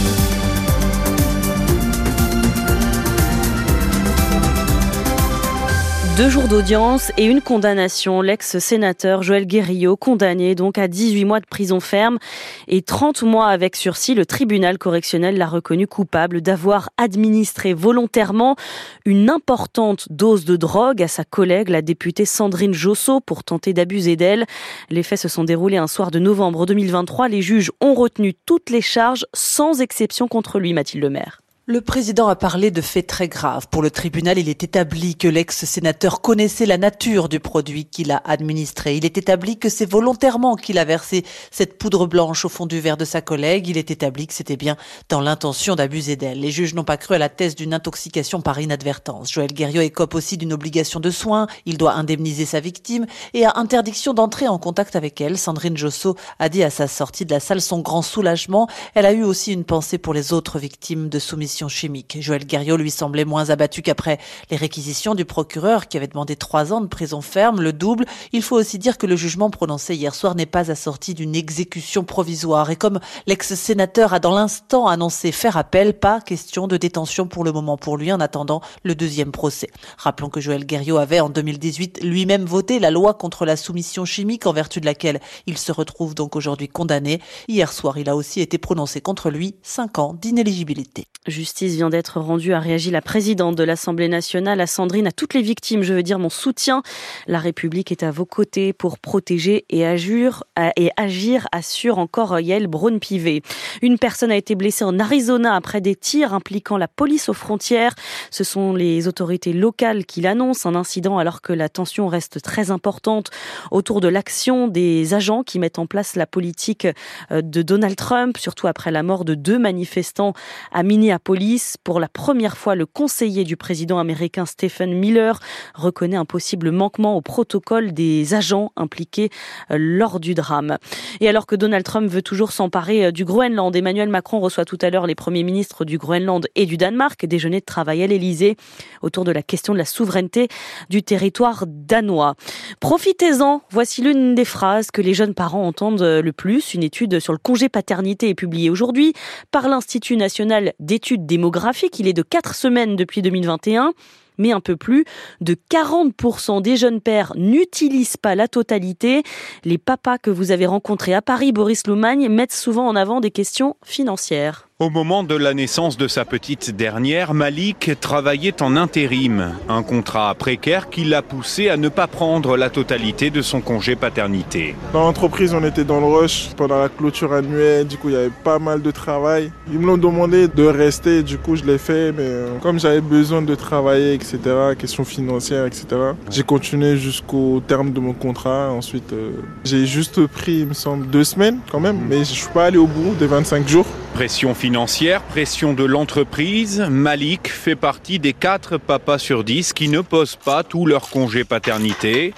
Deux jours d'audience et une condamnation. L'ex-sénateur Joël Guerriau, condamné donc à dix-huit mois de prison ferme et trente mois avec sursis. Le tribunal correctionnel l'a reconnu coupable d'avoir administré volontairement une importante dose de drogue à sa collègue, la députée Sandrine Josso, pour tenter d'abuser d'elle. Les faits se sont déroulés un soir de novembre deux mille vingt-trois. Les juges ont retenu toutes les charges, sans exception contre lui, Mathilde Lemaire. Le président a parlé de faits très graves. Pour le tribunal, il est établi que l'ex-sénateur connaissait la nature du produit qu'il a administré. Il est établi que c'est volontairement qu'il a versé cette poudre blanche au fond du verre de sa collègue. Il est établi que c'était bien dans l'intention d'abuser d'elle. Les juges n'ont pas cru à la thèse d'une intoxication par inadvertance. Joël Guerriau écope aussi d'une obligation de soins. Il doit indemniser sa victime et a interdiction d'entrer en contact avec elle. Sandrine Josso a dit à sa sortie de la salle son grand soulagement. Elle a eu aussi une pensée pour les autres victimes de soumission chimique. Joël Guerriau lui semblait moins abattu qu'après les réquisitions du procureur qui avait demandé trois ans de prison ferme, le double. Il faut aussi dire que le jugement prononcé hier soir n'est pas assorti d'une exécution provisoire. Et comme l'ex-sénateur a dans l'instant annoncé faire appel, pas question de détention pour le moment pour lui en attendant le deuxième procès. Rappelons que Joël Guerriau avait en deux mille dix-huit lui-même voté la loi contre la soumission chimique en vertu de laquelle il se retrouve donc aujourd'hui condamné. Hier soir, il a aussi été prononcé contre lui cinq ans d'inéligibilité. Justice vient d'être rendue, a réagi la présidente de l'Assemblée nationale, à Sandrine, à toutes les victimes. Je veux dire mon soutien. La République est à vos côtés pour protéger et agir, et agir assure encore Yael Braun-Pivet. Une personne a été blessée en Arizona après des tirs impliquant la police aux frontières. Ce sont les autorités locales qui l'annoncent, un incident alors que la tension reste très importante autour de l'action des agents qui mettent en place la politique de Donald Trump, surtout après la mort de deux manifestants à Minneapolis. Pour la première fois, le conseiller du président américain Stephen Miller reconnaît un possible manquement au protocole des agents impliqués lors du drame. Et alors que Donald Trump veut toujours s'emparer du Groenland, Emmanuel Macron reçoit tout à l'heure les premiers ministres du Groenland et du Danemark, déjeuner de travail à l'Elysée autour de la question de la souveraineté du territoire danois. Profitez-en, voici l'une des phrases que les jeunes parents entendent le plus. Une étude sur le congé paternité est publiée aujourd'hui par l'Institut national d'études démographiques. Il est de quatre semaines depuis deux mille vingt et un. Mais un peu plus de quarante pour cent des jeunes pères n'utilisent pas la totalité. Les papas que vous avez rencontrés à Paris, Boris Loumagne, mettent souvent en avant des questions financières. Au moment de la naissance de sa petite dernière, Malik travaillait en intérim. Un contrat précaire qui l'a poussé à ne pas prendre la totalité de son congé paternité. Dans l'entreprise, on était dans le rush pendant la clôture annuelle. Du coup, il y avait pas mal de travail. Ils me l'ont demandé de rester. Du coup, je l'ai fait. Mais comme j'avais besoin de travailler, et cetera, questions financières, et cetera, j'ai continué jusqu'au terme de mon contrat. Ensuite, euh, j'ai juste pris, il me semble, deux semaines quand même. Mais je ne suis pas allé au bout des vingt-cinq jours. Pression financière, pression de l'entreprise, Malik fait partie des quatre papas sur dix qui ne posent pas tout leur congé paternité.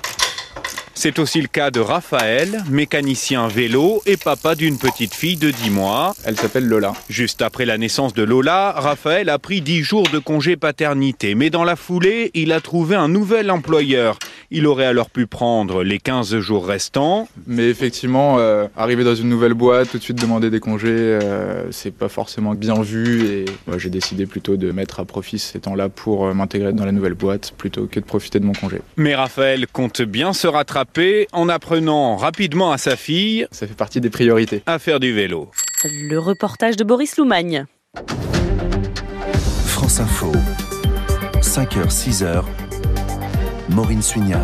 C'est aussi le cas de Raphaël, mécanicien vélo et papa d'une petite fille de dix mois. Elle s'appelle Lola. Juste après la naissance de Lola, Raphaël a pris dix jours de congé paternité. Mais dans la foulée, il a trouvé un nouvel employeur. Il aurait alors pu prendre les quinze jours restants. Mais effectivement, euh, arriver dans une nouvelle boîte, tout de suite demander des congés, euh, c'est pas forcément bien vu. Et moi, j'ai décidé plutôt de mettre à profit ces temps-là pour euh, m'intégrer dans la nouvelle boîte plutôt que de profiter de mon congé. Mais Raphaël compte bien se rattraper en apprenant rapidement à sa fille, ça fait partie des priorités, à faire du vélo. Le reportage de Boris Loumagne. France Info, cinq heures six heures, Maureen Suignard.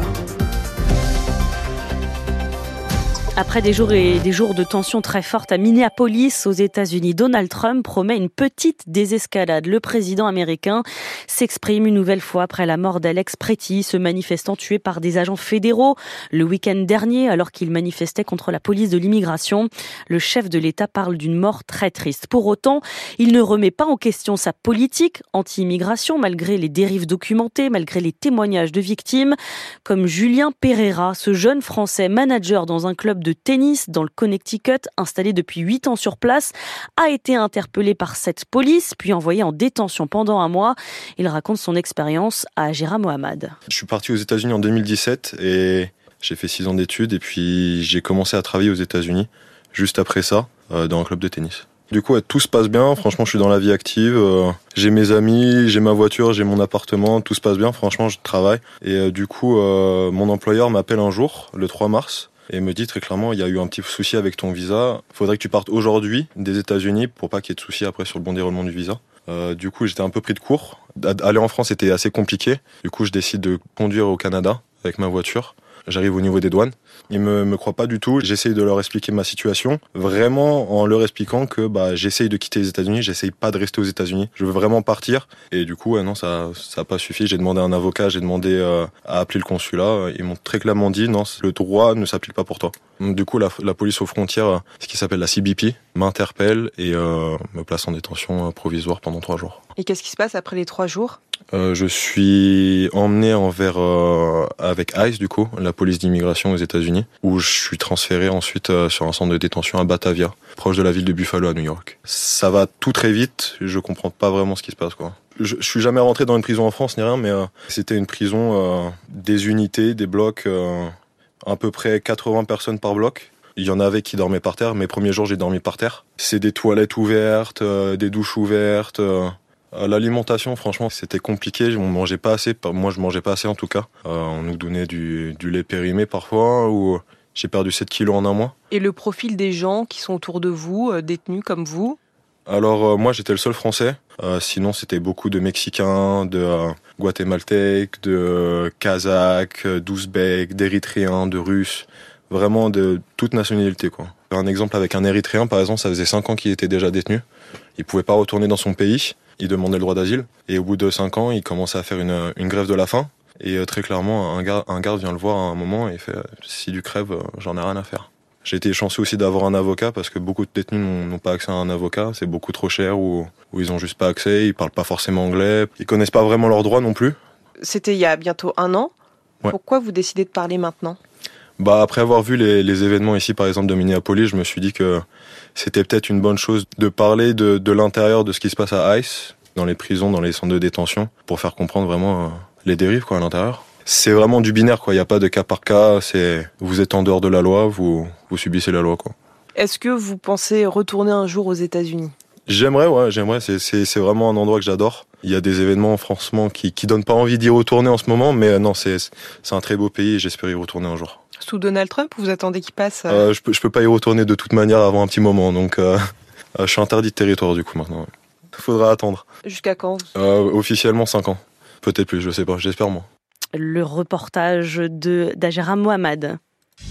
Après des jours et des jours de tension très forte à Minneapolis, aux États-Unis, Donald Trump promet une petite désescalade. Le président américain s'exprime une nouvelle fois après la mort d'Alex Pretty, ce manifestant tué par des agents fédéraux le week-end dernier alors qu'il manifestait contre la police de l'immigration. Le chef de l'État parle d'une mort très triste. Pour autant, il ne remet pas en question sa politique anti-immigration malgré les dérives documentées, malgré les témoignages de victimes, comme Julien Pereira, ce jeune Français manager dans un club de de tennis dans le Connecticut, installé depuis huit ans sur place, a été interpellé par cette police, puis envoyé en détention pendant un mois. Il raconte son expérience à Gérard Mohamed. Je suis parti aux États-Unis en deux mille dix-sept et j'ai fait six ans d'études et puis j'ai commencé à travailler aux États-Unis juste après ça, euh, dans un club de tennis. Du coup, ouais, tout se passe bien. Franchement, je suis dans la vie active. Euh, j'ai mes amis, j'ai ma voiture, j'ai mon appartement. Tout se passe bien. Franchement, je travaille. Et euh, du coup, euh, mon employeur m'appelle un jour, le trois mars. Et me dit très clairement, il y a eu un petit souci avec ton visa. Il faudrait que tu partes aujourd'hui des États-Unis pour pas qu'il y ait de soucis après sur le bon déroulement du visa. Euh, du coup, j'étais un peu pris de court. Aller en France était assez compliqué. Du coup, je décide de conduire au Canada avec ma voiture. J'arrive au niveau des douanes. Ils me, me croient pas du tout. J'essaye de leur expliquer ma situation, vraiment en leur expliquant que bah, j'essaye de quitter les États-Unis, j'essaye pas de rester aux États-Unis. Je veux vraiment partir. Et du coup, ouais, non, ça, ça a pas suffi. J'ai demandé à un avocat, j'ai demandé euh, à appeler le consulat. Ils m'ont très clairement dit non, le droit ne s'applique pas pour toi. Donc, du coup, la, la police aux frontières, ce qui s'appelle la C B P, m'interpelle et euh, me place en détention provisoire pendant trois jours. Et qu'est-ce qui se passe après les trois jours ? Euh, je suis emmené envers euh, avec ICE, du coup, la police d'immigration aux États-Unis, où je suis transféré ensuite euh, sur un centre de détention à Batavia, proche de la ville de Buffalo à New York. Ça va tout très vite, je comprends pas vraiment ce qui se passe, quoi. Je, je suis jamais rentré dans une prison en France ni rien, mais euh, c'était une prison, euh, des unités, des blocs, euh, à peu près quatre-vingts personnes par bloc. Il y en avait qui dormaient par terre. Mes premiers jours, j'ai dormi par terre. C'est des toilettes ouvertes, euh, des douches ouvertes. Euh, L'alimentation, franchement, c'était compliqué. On mangeait pas assez. Moi, je mangeais pas assez en tout cas. Euh, on nous donnait du, du lait périmé parfois. Ou j'ai perdu sept kilos en un mois. Et le profil des gens qui sont autour de vous, euh, détenus comme vous ? Alors euh, moi, j'étais le seul Français. Euh, sinon, c'était beaucoup de Mexicains, de euh, Guatémaltèques, de euh, Kazakhs, d'Ouzbeks, d'Érythréens, de Russes. Vraiment de toute nationalité, quoi. Un exemple avec un Érythréen, par exemple, ça faisait cinq ans qu'il était déjà détenu. Il pouvait pas retourner dans son pays. Il demandait le droit d'asile. Et au bout de cinq ans, il commençait à faire une, une grève de la faim. Et euh, très clairement, un garde, un garde vient le voir à un moment et fait « Si tu crèves, j'en ai rien à faire ». J'ai été chanceux aussi d'avoir un avocat parce que beaucoup de détenus n'ont pas accès à un avocat. C'est beaucoup trop cher ou, ou ils ont juste pas accès. Ils parlent pas forcément anglais. Ils connaissent pas vraiment leurs droits non plus. C'était il y a bientôt un an. Ouais. Pourquoi vous décidez de parler maintenant ? Bah après avoir vu les, les événements ici, par exemple de Minneapolis, je me suis dit que c'était peut-être une bonne chose de parler de, de l'intérieur de ce qui se passe à ICE, dans les prisons, dans les centres de détention, pour faire comprendre vraiment euh, les dérives quoi à l'intérieur. C'est vraiment du binaire quoi, il n'y a pas de cas par cas, c'est vous êtes en dehors de la loi, vous vous subissez la loi quoi. Est-ce que vous pensez retourner un jour aux États-Unis ? J'aimerais, ouais, j'aimerais. C'est, c'est, c'est vraiment un endroit que j'adore. Il y a des événements, franchement, qui, qui donnent pas envie d'y retourner en ce moment, mais non, c'est, c'est un très beau pays et j'espère y retourner un jour. Sous Donald Trump, vous attendez qu'il passe euh... Euh, je peux, je peux pas y retourner de toute manière avant un petit moment, donc euh, je suis interdit de territoire du coup maintenant. Faudra attendre. Jusqu'à quand ? euh, Officiellement cinq ans. Peut-être plus, je sais pas, j'espère moi. Le reportage de d'Ajara Mohamed.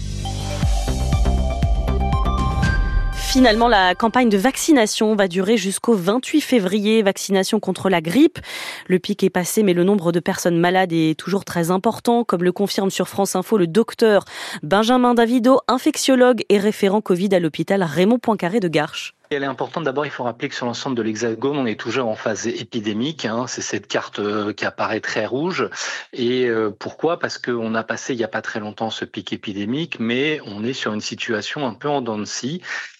Finalement, la campagne de vaccination va durer jusqu'au vingt-huit février. Vaccination contre la grippe. Le pic est passé, mais le nombre de personnes malades est toujours très important, comme le confirme sur France Info le docteur Benjamin Davido, infectiologue et référent Covid à l'hôpital Raymond Poincaré de Garches. Elle est importante. D'abord, il faut rappeler que sur l'ensemble de l'Hexagone, on est toujours en phase épidémique. Hein. C'est cette carte euh, qui apparaît très rouge. Et euh, pourquoi ? Parce qu'on a passé il n'y a pas très longtemps ce pic épidémique, mais on est sur une situation un peu en dents de scie.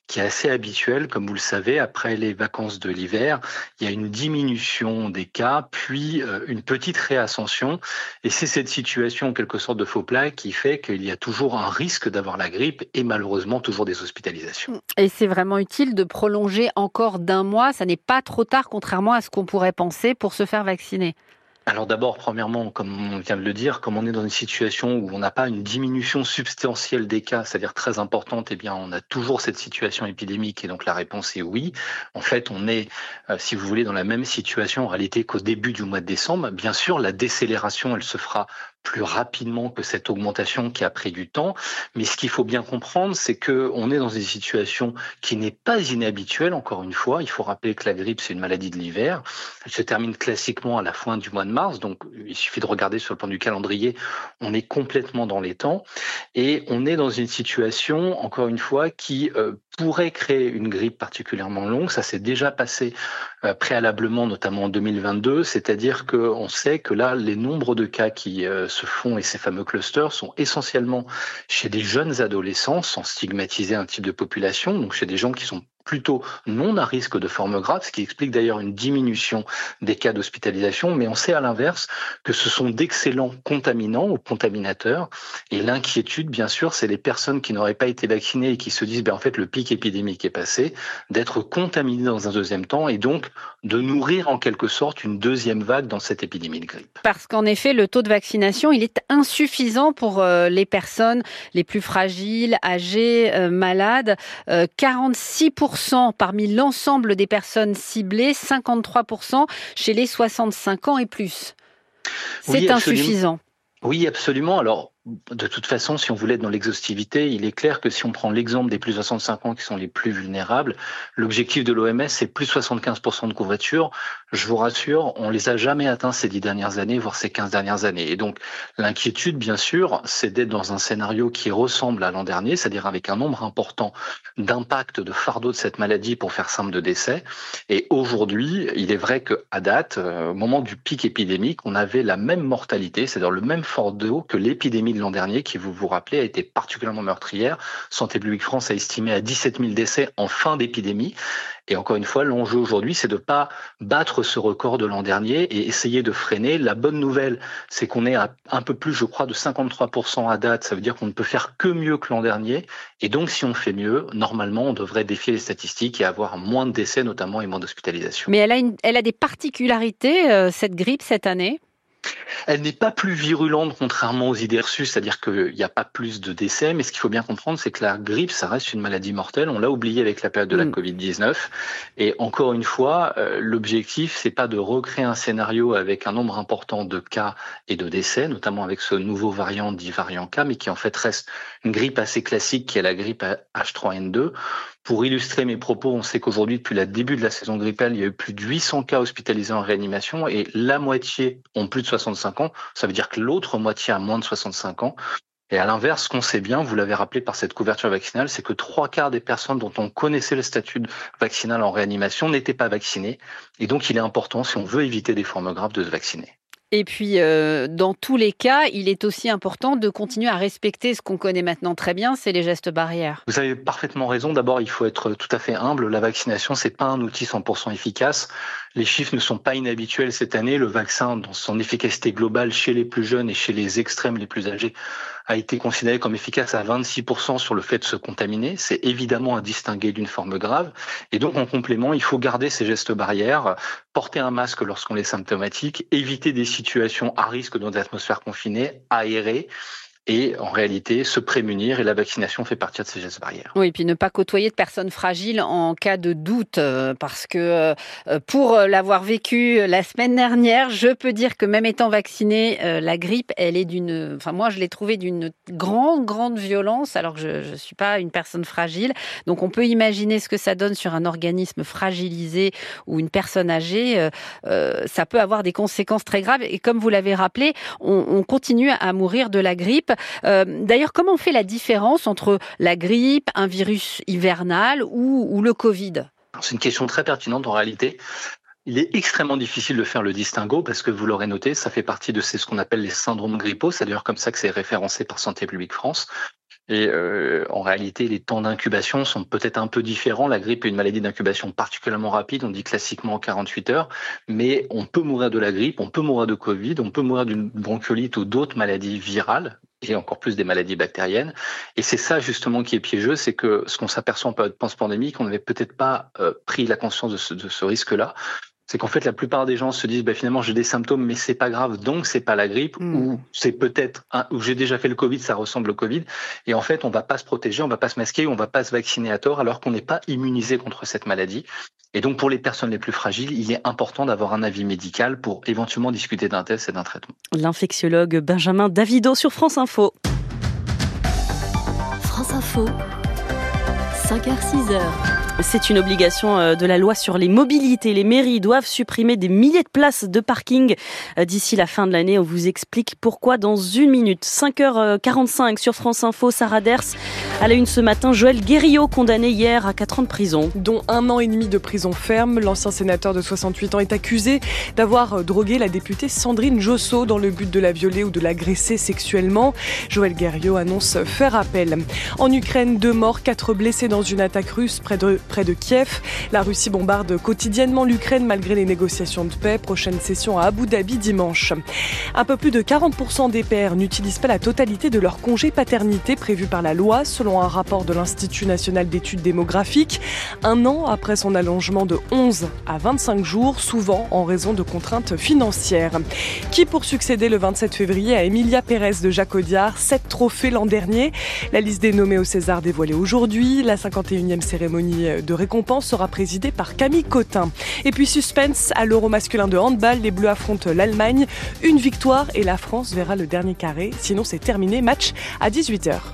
qui est assez habituelle. Comme vous le savez, après les vacances de l'hiver, il y a une diminution des cas, puis euh, une petite réascension. Et c'est cette situation, en quelque sorte, de faux plat qui fait qu'il y a toujours un risque d'avoir la grippe et malheureusement toujours des hospitalisations. Et c'est vraiment utile de prolonger encore d'un mois. Ça n'est pas trop tard, contrairement à ce qu'on pourrait penser, pour se faire vacciner. Alors d'abord, premièrement, comme on vient de le dire, comme on est dans une situation où on n'a pas une diminution substantielle des cas, c'est-à-dire très importante, eh bien on a toujours cette situation épidémique et donc la réponse est oui. En fait, on est, euh, si vous voulez, dans la même situation en réalité qu'au début du mois de décembre. Bien sûr, la décélération, elle se fera plus rapidement que cette augmentation qui a pris du temps. Mais ce qu'il faut bien comprendre, c'est que on est dans une situation qui n'est pas inhabituelle, encore une fois. Il faut rappeler que la grippe, c'est une maladie de l'hiver. Elle se termine classiquement à la fin du mois de mars. Donc, il suffit de regarder sur le plan du calendrier. On est complètement dans les temps. Et on est dans une situation, encore une fois, qui euh, pourrait créer une grippe particulièrement longue. Ça s'est déjà passé euh, préalablement, notamment en deux mille vingt-deux. C'est-à-dire qu'on sait que là, les nombres de cas qui euh, se font et ces fameux clusters sont essentiellement chez des jeunes adolescents, sans stigmatiser un type de population, donc chez des gens qui sont plutôt non à risque de forme grave, ce qui explique d'ailleurs une diminution des cas d'hospitalisation, mais on sait à l'inverse que ce sont d'excellents contaminants ou contaminateurs, et l'inquiétude, bien sûr, c'est les personnes qui n'auraient pas été vaccinées et qui se disent, ben, en fait, le pic épidémique est passé, d'être contaminées dans un deuxième temps, et donc de nourrir en quelque sorte une deuxième vague dans cette épidémie de grippe. Parce qu'en effet, le taux de vaccination, il est insuffisant pour euh, les personnes les plus fragiles, âgées, euh, malades. Euh, quarante-six pour cent parmi l'ensemble des personnes ciblées, cinquante-trois pour cent chez les soixante-cinq ans et plus. C'est oui, insuffisant. Oui, absolument. Alors, de toute façon, si on voulait être dans l'exhaustivité, il est clair que si on prend l'exemple des plus de soixante-cinq ans qui sont les plus vulnérables, l'objectif de l'O M S, c'est plus de soixante-quinze pour cent de couverture. Je vous rassure, on les a jamais atteints ces dix dernières années, voire ces quinze dernières années. Et donc, l'inquiétude, bien sûr, c'est d'être dans un scénario qui ressemble à l'an dernier, c'est-à-dire avec un nombre important d'impacts, de fardeaux de cette maladie, pour faire simple, de décès. Et aujourd'hui, il est vrai qu'à date, au moment du pic épidémique, on avait la même mortalité, c'est-à-dire le même fardeau que l'épidémie de l'an dernier, qui, vous vous rappelez, a été particulièrement meurtrière. Santé publique France a estimé à dix-sept mille décès en fin d'épidémie. Et encore une fois, l'enjeu aujourd'hui, c'est de ne pas battre ce record de l'an dernier et essayer de freiner. La bonne nouvelle, c'est qu'on est à un peu plus, je crois, de cinquante-trois pour cent à date. Ça veut dire qu'on ne peut faire que mieux que l'an dernier. Et donc, si on fait mieux, normalement, on devrait défier les statistiques et avoir moins de décès, notamment, et moins d'hospitalisation. Mais elle a, une, elle a des particularités, euh, cette grippe, cette année ? Elle n'est pas plus virulente, contrairement aux idées reçues, c'est-à-dire qu'il n'y a pas plus de décès, mais ce qu'il faut bien comprendre, c'est que la grippe, ça reste une maladie mortelle. On l'a oublié avec la période de la mmh. covid dix-neuf. Et encore une fois, euh, l'objectif, c'est pas de recréer un scénario avec un nombre important de cas et de décès, notamment avec ce nouveau variant dit variant K, mais qui en fait reste une grippe assez classique, qui est la grippe H trois N deux. Pour illustrer mes propos, on sait qu'aujourd'hui, depuis le début de la saison grippale, il y a eu plus de huit cents cas hospitalisés en réanimation et la moitié ont plus de soixante-cinq ans. Ça veut dire que l'autre moitié a moins de soixante-cinq ans. Et à l'inverse, ce qu'on sait bien, vous l'avez rappelé par cette couverture vaccinale, c'est que trois quarts des personnes dont on connaissait le statut vaccinal en réanimation n'étaient pas vaccinées. Et donc, il est important, si on veut éviter des formes graves, de se vacciner. Et puis, euh, dans tous les cas, il est aussi important de continuer à respecter ce qu'on connaît maintenant très bien, c'est les gestes barrières. Vous avez parfaitement raison. D'abord, il faut être tout à fait humble. La vaccination, c'est pas un outil cent pour cent efficace. Les chiffres ne sont pas inhabituels cette année. Le vaccin, dans son efficacité globale chez les plus jeunes et chez les extrêmes les plus âgés, a été considéré comme efficace à vingt-six pour cent sur le fait de se contaminer. C'est évidemment à distinguer d'une forme grave. Et donc, en complément, il faut garder ces gestes barrières, porter un masque lorsqu'on est symptomatique, éviter des situations à risque dans des atmosphères confinées, aérer, et en réalité se prémunir, et la vaccination fait partie de ces gestes barrières. Oui, et puis ne pas côtoyer de personnes fragiles en cas de doute, parce que pour l'avoir vécu la semaine dernière, je peux dire que même étant vaccinée, la grippe, elle est d'une, enfin moi je l'ai trouvée d'une grande, grande violence, alors que je ne suis pas une personne fragile. Donc on peut imaginer ce que ça donne sur un organisme fragilisé ou une personne âgée. Euh, ça peut avoir des conséquences très graves, et comme vous l'avez rappelé, on, on continue à mourir de la grippe. Euh, d'ailleurs, comment on fait la différence entre la grippe, un virus hivernal ou, ou le Covid ? C'est une question très pertinente en réalité. Il est extrêmement difficile de faire le distinguo parce que vous l'aurez noté, ça fait partie de ce qu'on appelle les syndromes grippaux. C'est d'ailleurs comme ça que c'est référencé par Santé publique France. Et euh, en réalité, les temps d'incubation sont peut-être un peu différents. La grippe est une maladie d'incubation particulièrement rapide, on dit classiquement quarante-huit heures, mais on peut mourir de la grippe, on peut mourir de Covid, on peut mourir d'une bronchiolite ou d'autres maladies virales, et encore plus des maladies bactériennes. Et c'est ça justement qui est piégeux, c'est que ce qu'on s'aperçoit en période post-pandémique, on n'avait peut-être pas euh, pris la conscience de ce, de ce risque-là. C'est qu'en fait, la plupart des gens se disent, bah, finalement, j'ai des symptômes, mais c'est pas grave, donc c'est pas la grippe, mmh. ou c'est peut-être un, ou j'ai déjà fait le Covid, ça ressemble au Covid. Et en fait, on va pas se protéger, on va pas se masquer, on va pas se vacciner à tort, alors qu'on n'est pas immunisé contre cette maladie. Et donc, pour les personnes les plus fragiles, il est important d'avoir un avis médical pour éventuellement discuter d'un test et d'un traitement. L'infectiologue Benjamin Davido sur France Info. France Info, cinq heures six heures. C'est une obligation de la loi sur les mobilités. Les mairies doivent supprimer des milliers de places de parking d'ici la fin de l'année. On vous explique pourquoi dans une minute. cinq heures quarante-cinq sur France Info, Sarah Ders. À la une ce matin, Joël Guerriot, condamné hier à quatre ans de prison. Dont un an et demi de prison ferme. L'ancien sénateur de soixante-huit ans est accusé d'avoir drogué la députée Sandrine Josso dans le but de la violer ou de l'agresser sexuellement. Joël Guerriot annonce faire appel. En Ukraine, deux morts, quatre blessés dans une attaque russe près de près de Kiev. La Russie bombarde quotidiennement l'Ukraine malgré les négociations de paix. Prochaine session à Abu Dhabi dimanche. Un peu plus de quarante pour cent des pères n'utilisent pas la totalité de leur congé paternité prévu par la loi, selon un rapport de l'Institut national d'études démographiques. Un an après son allongement de onze à vingt-cinq jours, souvent en raison de contraintes financières. Qui pour succéder le vingt-sept février à Emilia Pérez de Jacques Audiard, sept trophées l'an dernier. La liste des nommés au César dévoilée aujourd'hui. La cinquante et unième cérémonie de récompense sera présidée par Camille Cotin. Et puis suspense à l'Euro masculin de handball, les Bleus affrontent l'Allemagne. Une victoire et la France verra le dernier carré. Sinon c'est terminé, match à dix-huit heures.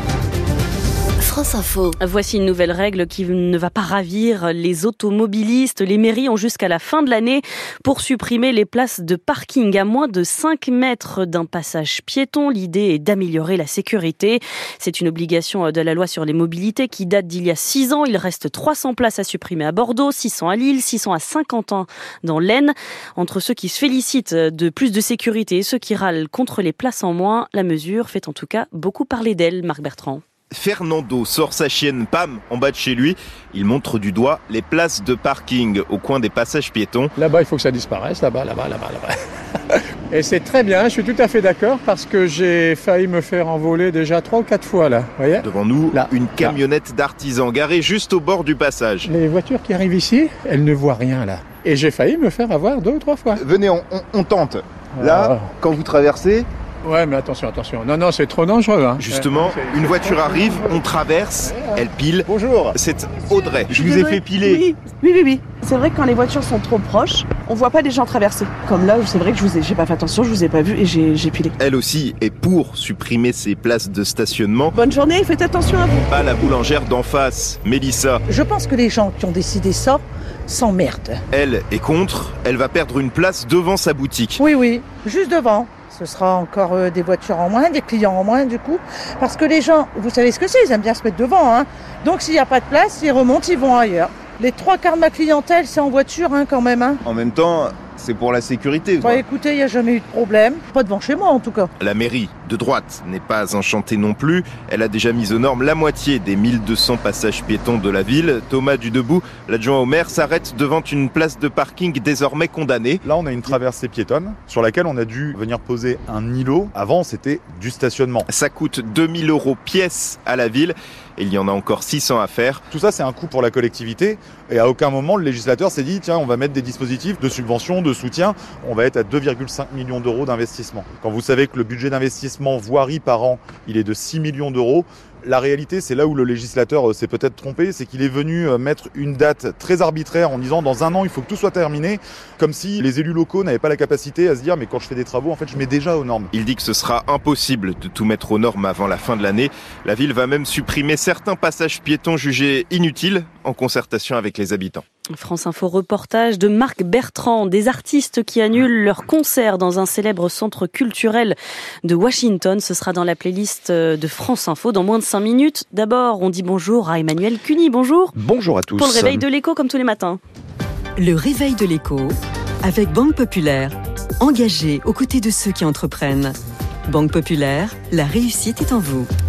France Info. Voici une nouvelle règle qui ne va pas ravir les automobilistes. Les mairies ont jusqu'à la fin de l'année pour supprimer les places de parking à moins de cinq mètres d'un passage piéton. L'idée est d'améliorer la sécurité. C'est une obligation de la loi sur les mobilités qui date d'il y a six ans. Il reste trois cents places à supprimer à Bordeaux, six cents à Lille, six cents à Saint-Quentin dans l'Aisne. Entre ceux qui se félicitent de plus de sécurité et ceux qui râlent contre les places en moins, la mesure fait en tout cas beaucoup parler d'elle. Marc Bertrand. Fernando sort sa chienne Pam en bas de chez lui. Il montre du doigt les places de parking au coin des passages piétons. Là-bas, il faut que ça disparaisse. Là-bas, là-bas, là-bas, là-bas. Et c'est très bien, je suis tout à fait d'accord parce que j'ai failli me faire envoler déjà trois ou quatre fois là. Voyez ? Devant nous, là, une camionnette là. d'artisan garée juste au bord du passage. Les voitures qui arrivent ici, elles ne voient rien là. Et j'ai failli me faire avoir deux ou trois fois. Venez, on, on, on tente. Là, ah. quand vous traversez... Ouais, mais attention, attention. Non, non, c'est trop dangereux. Hein. Justement, une voiture arrive, on traverse, elle pile. Bonjour. C'est Audrey. Je vous ai fait piler. Oui, oui, oui. oui. C'est vrai que quand les voitures sont trop proches, on voit pas les gens traverser. Comme là, c'est vrai que je vous ai, j'ai pas fait attention, je vous ai pas vu et j'ai, j'ai pilé. Elle aussi est pour supprimer ces places de stationnement. Bonne journée, faites attention à vous. Pas la boulangère d'en face, Mélissa. Je pense que les gens qui ont décidé ça s'emmerdent. Elle est contre, elle va perdre une place devant sa boutique. Oui, oui, juste devant. Ce sera encore euh, des voitures en moins, des clients en moins du coup. Parce que les gens, vous savez ce que c'est, ils aiment bien se mettre devant. Hein. Donc s'il n'y a pas de place, ils remontent, ils vont ailleurs. Les trois quarts de ma clientèle, c'est en voiture hein, quand même. Hein. En même temps, c'est pour la sécurité. Bah, écoutez, il n'y a jamais eu de problème. Pas devant chez moi en tout cas. La mairie de droite n'est pas enchantée non plus. Elle a déjà mis aux normes la moitié des mille deux cents passages piétons de la ville. Thomas Dudebout, l'adjoint au maire, s'arrête devant une place de parking désormais condamnée. Là, on a une traversée piétonne sur laquelle on a dû venir poser un îlot. Avant, c'était du stationnement. Ça coûte deux mille euros pièce à la ville. Et il y en a encore six cents à faire. Tout ça, c'est un coût pour la collectivité. Et à aucun moment, le législateur s'est dit, tiens, on va mettre des dispositifs de subvention, de soutien. On va être à deux virgule cinq millions d'euros d'investissement. Quand vous savez que le budget d'investissement voirie par an, il est de six millions d'euros, la réalité, c'est là où le législateur s'est peut-être trompé, c'est qu'il est venu mettre une date très arbitraire en disant dans un an, il faut que tout soit terminé, comme si les élus locaux n'avaient pas la capacité à se dire mais quand je fais des travaux, en fait, je mets déjà aux normes. Il dit que ce sera impossible de tout mettre aux normes avant la fin de l'année. La ville va même supprimer certains passages piétons jugés inutiles en concertation avec les habitants. France Info reportage de Marc Bertrand, des artistes qui annulent leur concert dans un célèbre centre culturel de Washington. Ce sera dans la playlist de France Info dans moins de cinq minutes. D'abord, on dit bonjour à Emmanuel Cuny. Bonjour. Bonjour à tous. Pour le réveil de l'écho comme tous les matins. Le réveil de l'écho avec Banque Populaire, engagée aux côtés de ceux qui entreprennent. Banque Populaire, la réussite est en vous. Toute l'actu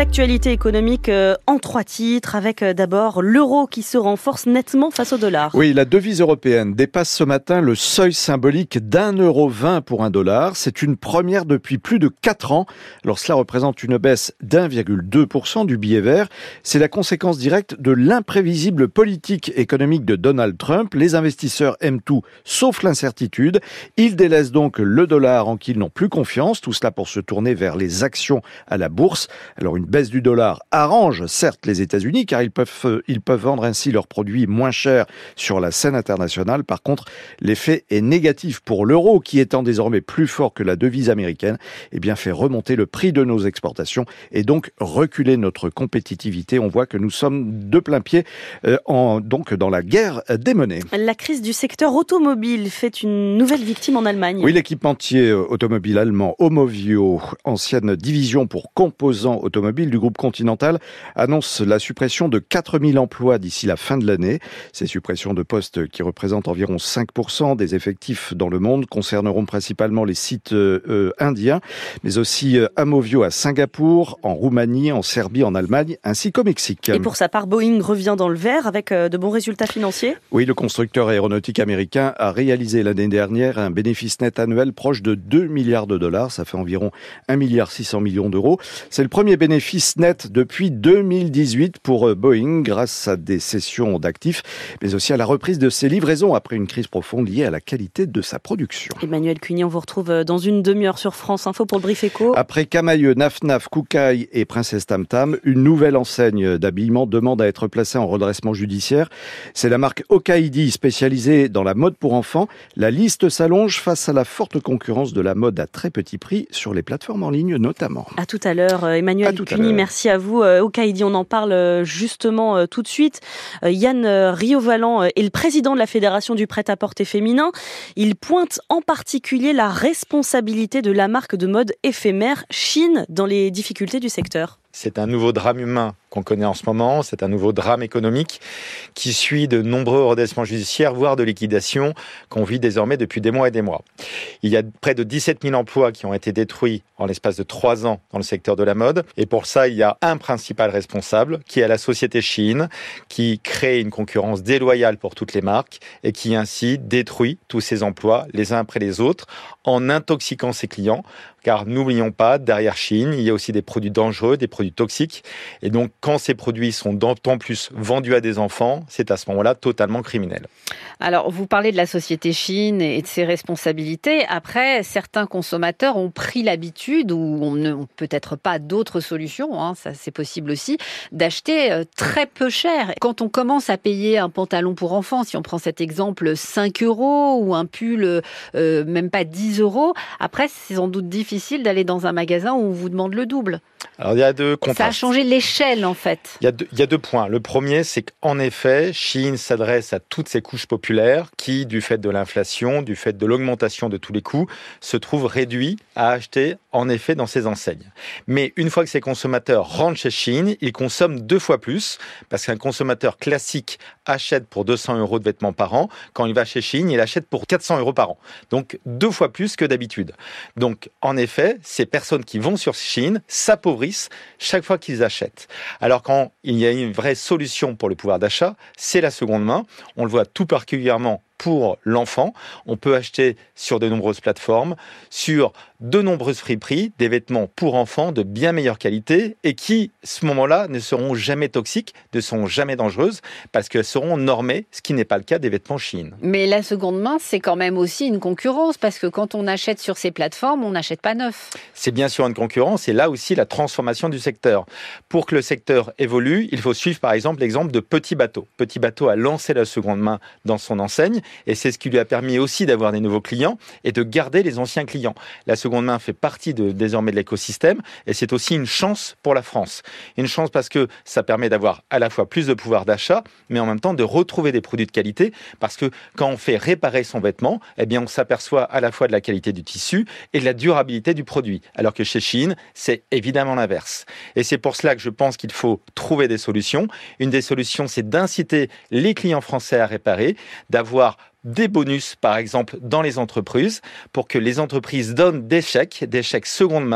L'actualité économique euh, en trois titres, avec euh, d'abord l'euro qui se renforce nettement face au dollar. Oui, la devise européenne dépasse ce matin le seuil symbolique d'un euro vingt pour un dollar. C'est une première depuis plus de quatre ans. Alors cela représente une baisse d'un virgule deux pour cent du billet vert. C'est la conséquence directe de l'imprévisible politique économique de Donald Trump. Les investisseurs aiment tout, sauf l'incertitude. Ils délaissent donc le dollar en qui ils n'ont plus confiance. Tout cela pour se tourner vers les actions à la bourse. Alors une baisse du dollar arrange certes les États-Unis car ils peuvent, ils peuvent vendre ainsi leurs produits moins chers sur la scène internationale. Par contre, l'effet est négatif pour l'euro qui étant désormais plus fort que la devise américaine, eh bien fait remonter le prix de nos exportations et donc reculer notre compétitivité. On voit que nous sommes de plein pied euh, en, donc dans la guerre des monnaies. La crise du secteur automobile fait une nouvelle victime en Allemagne. Oui, l'équipementier automobile allemand Aumovio, ancienne division pour composants automobiles du groupe Continental, annonce la suppression de quatre mille emplois d'ici la fin de l'année. Ces suppressions de postes qui représentent environ cinq pour cent des effectifs dans le monde concerneront principalement les sites euh, indiens, mais aussi euh, Aumovio à Singapour, en Roumanie, en Serbie, en Allemagne, ainsi qu'au Mexique. Et pour sa part, Boeing revient dans le vert avec euh, de bons résultats financiers. Oui, le constructeur aéronautique américain a réalisé l'année dernière un bénéfice net annuel proche de deux milliards de dollars. Ça fait environ un milliard six cents millions d'euros. C'est le premier bénéfice net depuis deux mille dix-huit pour Boeing grâce à des cessions d'actifs, mais aussi à la reprise de ses livraisons après une crise profonde liée à la qualité de sa production. Emmanuel Cuny, on vous retrouve dans une demi-heure sur France Info pour le Brief Éco. Après Camaïeu, Naf Naf, Koukaï et Princesse Tam Tam, une nouvelle enseigne d'habillement demande à être placée en redressement judiciaire. C'est la marque Okaïdi spécialisée dans la mode pour enfants. La liste s'allonge face à la forte concurrence de la mode à très petit prix sur les plateformes en ligne notamment. À tout à l'heure, Emmanuel Cuny, merci à vous. Okaïdi, on en parle justement tout de suite. Yann Riovalan est le président de la Fédération du prêt-à-porter féminin. Il pointe en particulier la responsabilité de la marque de mode éphémère Shein dans les difficultés du secteur. C'est un nouveau drame humain qu'on connaît en ce moment, c'est un nouveau drame économique qui suit de nombreux redressements judiciaires, voire de liquidations qu'on vit désormais depuis des mois et des mois. Il y a près de dix-sept mille emplois qui ont été détruits en l'espace de trois ans dans le secteur de la mode. Et pour ça, il y a un principal responsable qui est la société Shein, qui crée une concurrence déloyale pour toutes les marques et qui ainsi détruit tous ces emplois les uns après les autres en intoxiquant ses clients. Car n'oublions pas, derrière Shein, il y a aussi des produits dangereux, des produits toxiques. Et donc, quand ces produits sont d'autant plus vendus à des enfants, c'est à ce moment-là totalement criminel. Alors, vous parlez de la société Shein et de ses responsabilités. Après, certains consommateurs ont pris l'habitude, ou on ne peut-être pas d'autres solutions, hein, ça c'est possible aussi, d'acheter très peu cher. Quand on commence à payer un pantalon pour enfants, si on prend cet exemple, cinq euros, ou un pull, euh, même pas dix euros, après, c'est sans doute difficile difficile d'aller dans un magasin où on vous demande le double. Alors, il y a deux contrastes. Ça a changé l'échelle, en fait. Il y a deux, il y a deux points. Le premier, c'est qu'en effet, Shein s'adresse à toutes ces couches populaires qui, du fait de l'inflation, du fait de l'augmentation de tous les coûts, se trouvent réduits à acheter, en effet, dans ces enseignes. Mais une fois que ces consommateurs rentrent chez Shein, ils consomment deux fois plus, parce qu'un consommateur classique achète pour deux cents euros de vêtements par an. Quand il va chez Shein, il achète pour quatre cents euros par an. Donc, deux fois plus que d'habitude. Donc, en effet, ces personnes qui vont sur Shein s'appauvrissent chaque fois qu'ils achètent. Alors quand il y a une vraie solution pour le pouvoir d'achat, c'est la seconde main. On le voit tout particulièrement pour l'enfant. On peut acheter sur de nombreuses plateformes, sur de nombreuses friperies, des vêtements pour enfants de bien meilleure qualité et qui, à ce moment-là, ne seront jamais toxiques, ne seront jamais dangereuses parce qu'elles seront normées, ce qui n'est pas le cas des vêtements Shein. Mais la seconde main, c'est quand même aussi une concurrence parce que quand on achète sur ces plateformes, on n'achète pas neuf. C'est bien sûr une concurrence et là aussi la transformation du secteur. Pour que le secteur évolue, il faut suivre par exemple l'exemple de Petit Bateau. Petit Bateau a lancé la seconde main dans son enseigne et c'est ce qui lui a permis aussi d'avoir des nouveaux clients et de garder les anciens clients. La seconde main fait partie de, désormais de l'écosystème et c'est aussi une chance pour la France. Une chance parce que ça permet d'avoir à la fois plus de pouvoir d'achat, mais en même temps de retrouver des produits de qualité parce que quand on fait réparer son vêtement, eh bien on s'aperçoit à la fois de la qualité du tissu et de la durabilité du produit. Alors que chez Shein, c'est évidemment l'inverse. Et c'est pour cela que je pense qu'il faut trouver des solutions. Une des solutions, c'est d'inciter les clients français à réparer, d'avoir des bonus, par exemple, dans les entreprises, pour que les entreprises donnent des chèques, des chèques seconde main,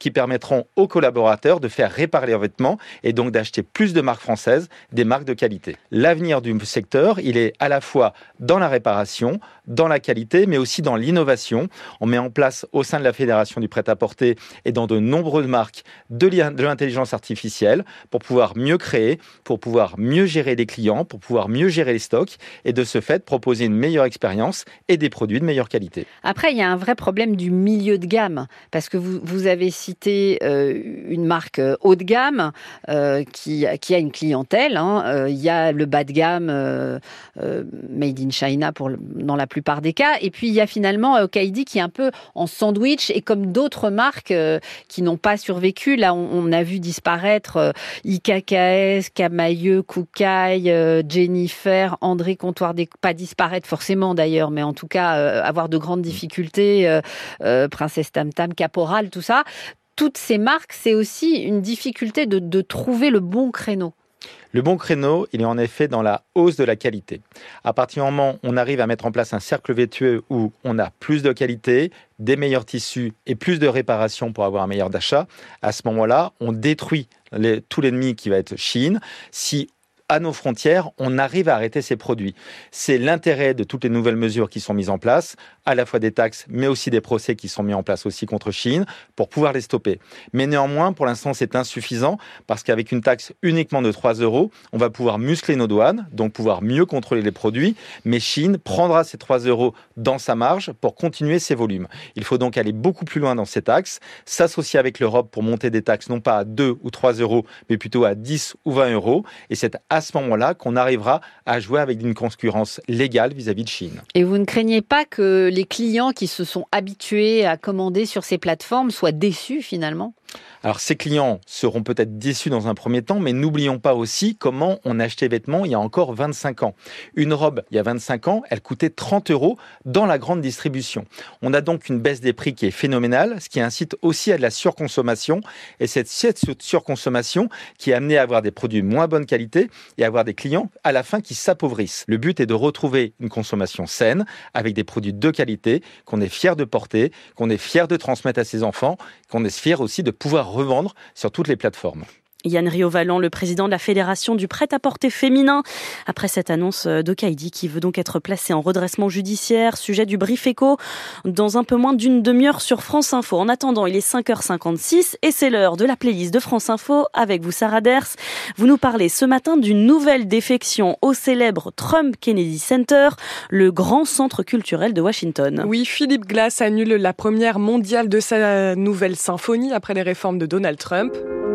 qui permettront aux collaborateurs de faire réparer leurs vêtements et donc d'acheter plus de marques françaises, des marques de qualité. L'avenir du secteur, il est à la fois dans la réparation, dans la qualité, mais aussi dans l'innovation. On met en place au sein de la Fédération du prêt-à-porter et dans de nombreuses marques de l'intelligence artificielle pour pouvoir mieux créer, pour pouvoir mieux gérer les clients, pour pouvoir mieux gérer les stocks et de ce fait proposer une meilleure expérience et des produits de meilleure qualité. Après, il y a un vrai problème du milieu de gamme parce que vous, vous avez cité euh, une marque euh, haut de gamme euh, qui, qui a une clientèle. Hein. Euh, il y a le bas de gamme euh, euh, made in China pour, dans la plupart des cas. Et puis, il y a finalement euh, Okaïdi qui est un peu en sandwich et comme d'autres marques euh, qui n'ont pas survécu. Là, on, on a vu disparaître euh, I K K S, Camailleux, Koukaï, euh, Jennifer, André Comptoir des... Pas disparaître forcément d'ailleurs, mais en tout cas euh, avoir de grandes difficultés. Euh, euh, Princesse Tam Tam, Caporal, tout ça. Toutes ces marques, c'est aussi une difficulté de, de trouver le bon créneau. Le bon créneau, il est en effet dans la hausse de la qualité. À partir du moment où on arrive à mettre en place un cercle vertueux où on a plus de qualité, des meilleurs tissus et plus de réparation pour avoir un meilleur d'achat, à ce moment-là, on détruit les, tout l'ennemi qui va être Chine. Si à nos frontières, on arrive à arrêter ces produits. C'est l'intérêt de toutes les nouvelles mesures qui sont mises en place, à la fois des taxes, mais aussi des procès qui sont mis en place aussi contre Chine, pour pouvoir les stopper. Mais néanmoins, pour l'instant, c'est insuffisant, parce qu'avec une taxe uniquement de trois euros, on va pouvoir muscler nos douanes, donc pouvoir mieux contrôler les produits, mais Chine prendra ces trois euros dans sa marge pour continuer ses volumes. Il faut donc aller beaucoup plus loin dans ces taxes, s'associer avec l'Europe pour monter des taxes non pas à deux ou trois euros, mais plutôt à dix ou vingt euros, et c'est à ce moment-là qu'on arrivera à jouer avec une concurrence légale vis-à-vis de Chine. Et vous ne craignez pas que les clients qui se sont habitués à commander sur ces plateformes soient déçus finalement ? Alors ces clients seront peut-être déçus dans un premier temps, mais n'oublions pas aussi comment on achetait vêtements il y a encore vingt-cinq ans. Une robe, il y a vingt-cinq ans, elle coûtait trente euros dans la grande distribution. On a donc une baisse des prix qui est phénoménale, ce qui incite aussi à de la surconsommation. Et cette surconsommation qui est amenée à avoir des produits de moins bonne qualité et à avoir des clients à la fin qui s'appauvrissent. Le but est de retrouver une consommation saine avec des produits de qualité qu'on est fier de porter, qu'on est fier de transmettre à ses enfants, qu'on est fier aussi de pouvoir revendre sur toutes les plateformes. Yann Riovalan, le président de la Fédération du prêt-à-porter féminin, après cette annonce d'Okaïdi qui veut donc être placé en redressement judiciaire, sujet du Brief Éco dans un peu moins d'une demi-heure sur France Info. En attendant, il est cinq heures cinquante-six et c'est l'heure de la playlist de France Info avec vous, Sarah Ders. Vous nous parlez ce matin d'une nouvelle défection au célèbre Trump Kennedy Center, le grand centre culturel de Washington. Oui, Philip Glass annule la première mondiale de sa nouvelle symphonie après les réformes de Donald Trump.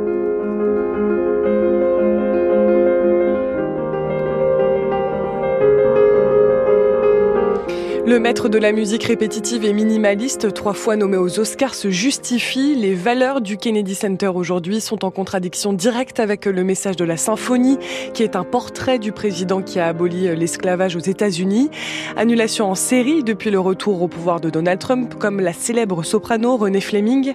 Le maître de la musique répétitive et minimaliste, trois fois nommé aux Oscars, se justifie. Les valeurs du Kennedy Center aujourd'hui sont en contradiction directe avec le message de la symphonie, qui est un portrait du président qui a aboli l'esclavage aux États-Unis. Annulation en série depuis le retour au pouvoir de Donald Trump, comme la célèbre soprano Renée Fleming.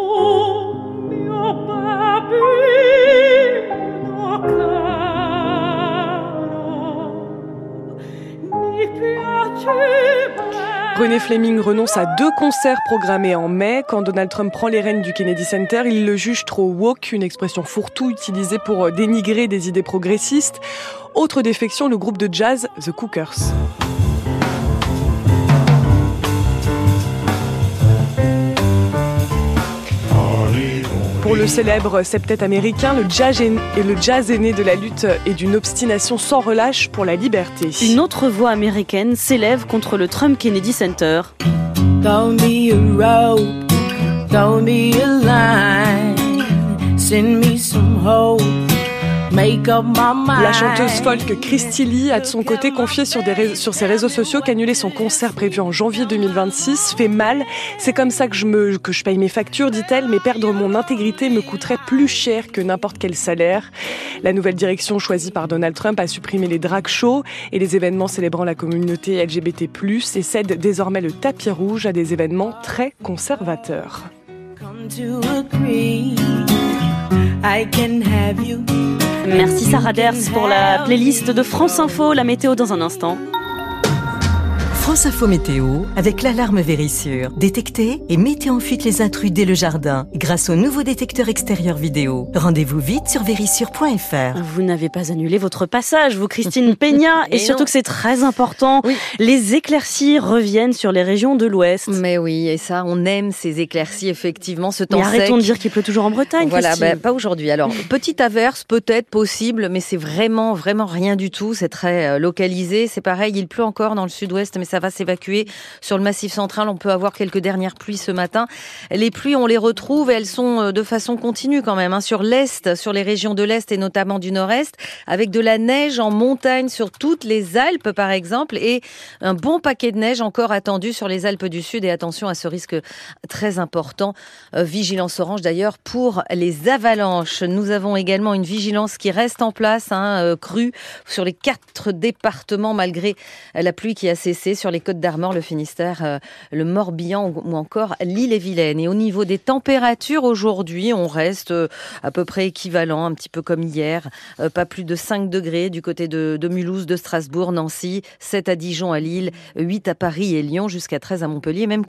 Renée Fleming renonce à deux concerts programmés en mai. Quand Donald Trump prend les rênes du Kennedy Center, il le juge trop woke, une expression fourre-tout utilisée pour dénigrer des idées progressistes. Autre défection, le groupe de jazz The Cookers. Pour le célèbre septet américain, le jazz est, et le jazz est né de la lutte et d'une obstination sans relâche pour la liberté. Une autre voix américaine s'élève contre le Trump Kennedy Center. Throw me a rope, throw me a line, send me some hope. La chanteuse folk Christy Lee a de son côté confié sur, des ré- sur ses réseaux sociaux qu'annuler son concert prévu en janvier deux mille vingt-six fait mal. C'est comme ça que je, me, que je paye mes factures, dit-elle, mais perdre mon intégrité me coûterait plus cher que n'importe quel salaire. La nouvelle direction choisie par Donald Trump a supprimé les drag shows et les événements célébrant la communauté L G B T plus, et cède désormais le tapis rouge à des événements très conservateurs. Merci Sarah Ders pour la playlist de France Info. La météo dans un instant. France Info Météo avec l'alarme Vérissure. Détectez et mettez en fuite les intrus dès le jardin grâce au nouveau détecteur extérieur vidéo. Rendez-vous vite sur vérissure point f r. Vous n'avez pas annulé votre passage, vous Christine Peña, et, et surtout non. que c'est très important. Oui. Les éclaircies reviennent sur les régions de l'Ouest. Mais oui, et ça, on aime ces éclaircies, effectivement, ce temps mais sec. Arrêtons de dire qu'il pleut toujours en Bretagne. Voilà, bah, pas aujourd'hui. Alors, petite averse, peut-être possible, mais c'est vraiment, vraiment rien du tout. C'est très euh, localisé. C'est pareil, il pleut encore dans le sud-ouest, mais ça va s'évacuer. Sur le Massif central, on peut avoir quelques dernières pluies ce matin. Les pluies, on les retrouve et elles sont de façon continue quand même, hein, sur l'Est, sur les régions de l'Est et notamment du Nord-Est, avec de la neige en montagne sur toutes les Alpes, par exemple, et un bon paquet de neige encore attendu sur les Alpes du Sud. Et attention à ce risque très important. Euh, vigilance orange d'ailleurs pour les avalanches. Nous avons également une vigilance qui reste en place, hein, euh, crue sur les quatre départements malgré la pluie qui a cessé sur les Côtes d'Armor, le Finistère, euh, le Morbihan ou encore l'Ille-et-Vilaine. Et au niveau des températures aujourd'hui, on reste euh, à peu près équivalent, un petit peu comme hier, euh, pas plus de cinq degrés du côté de, de Mulhouse, de Strasbourg, Nancy, sept à Dijon, à Lille, huit à Paris et Lyon, jusqu'à treize à Montpellier, même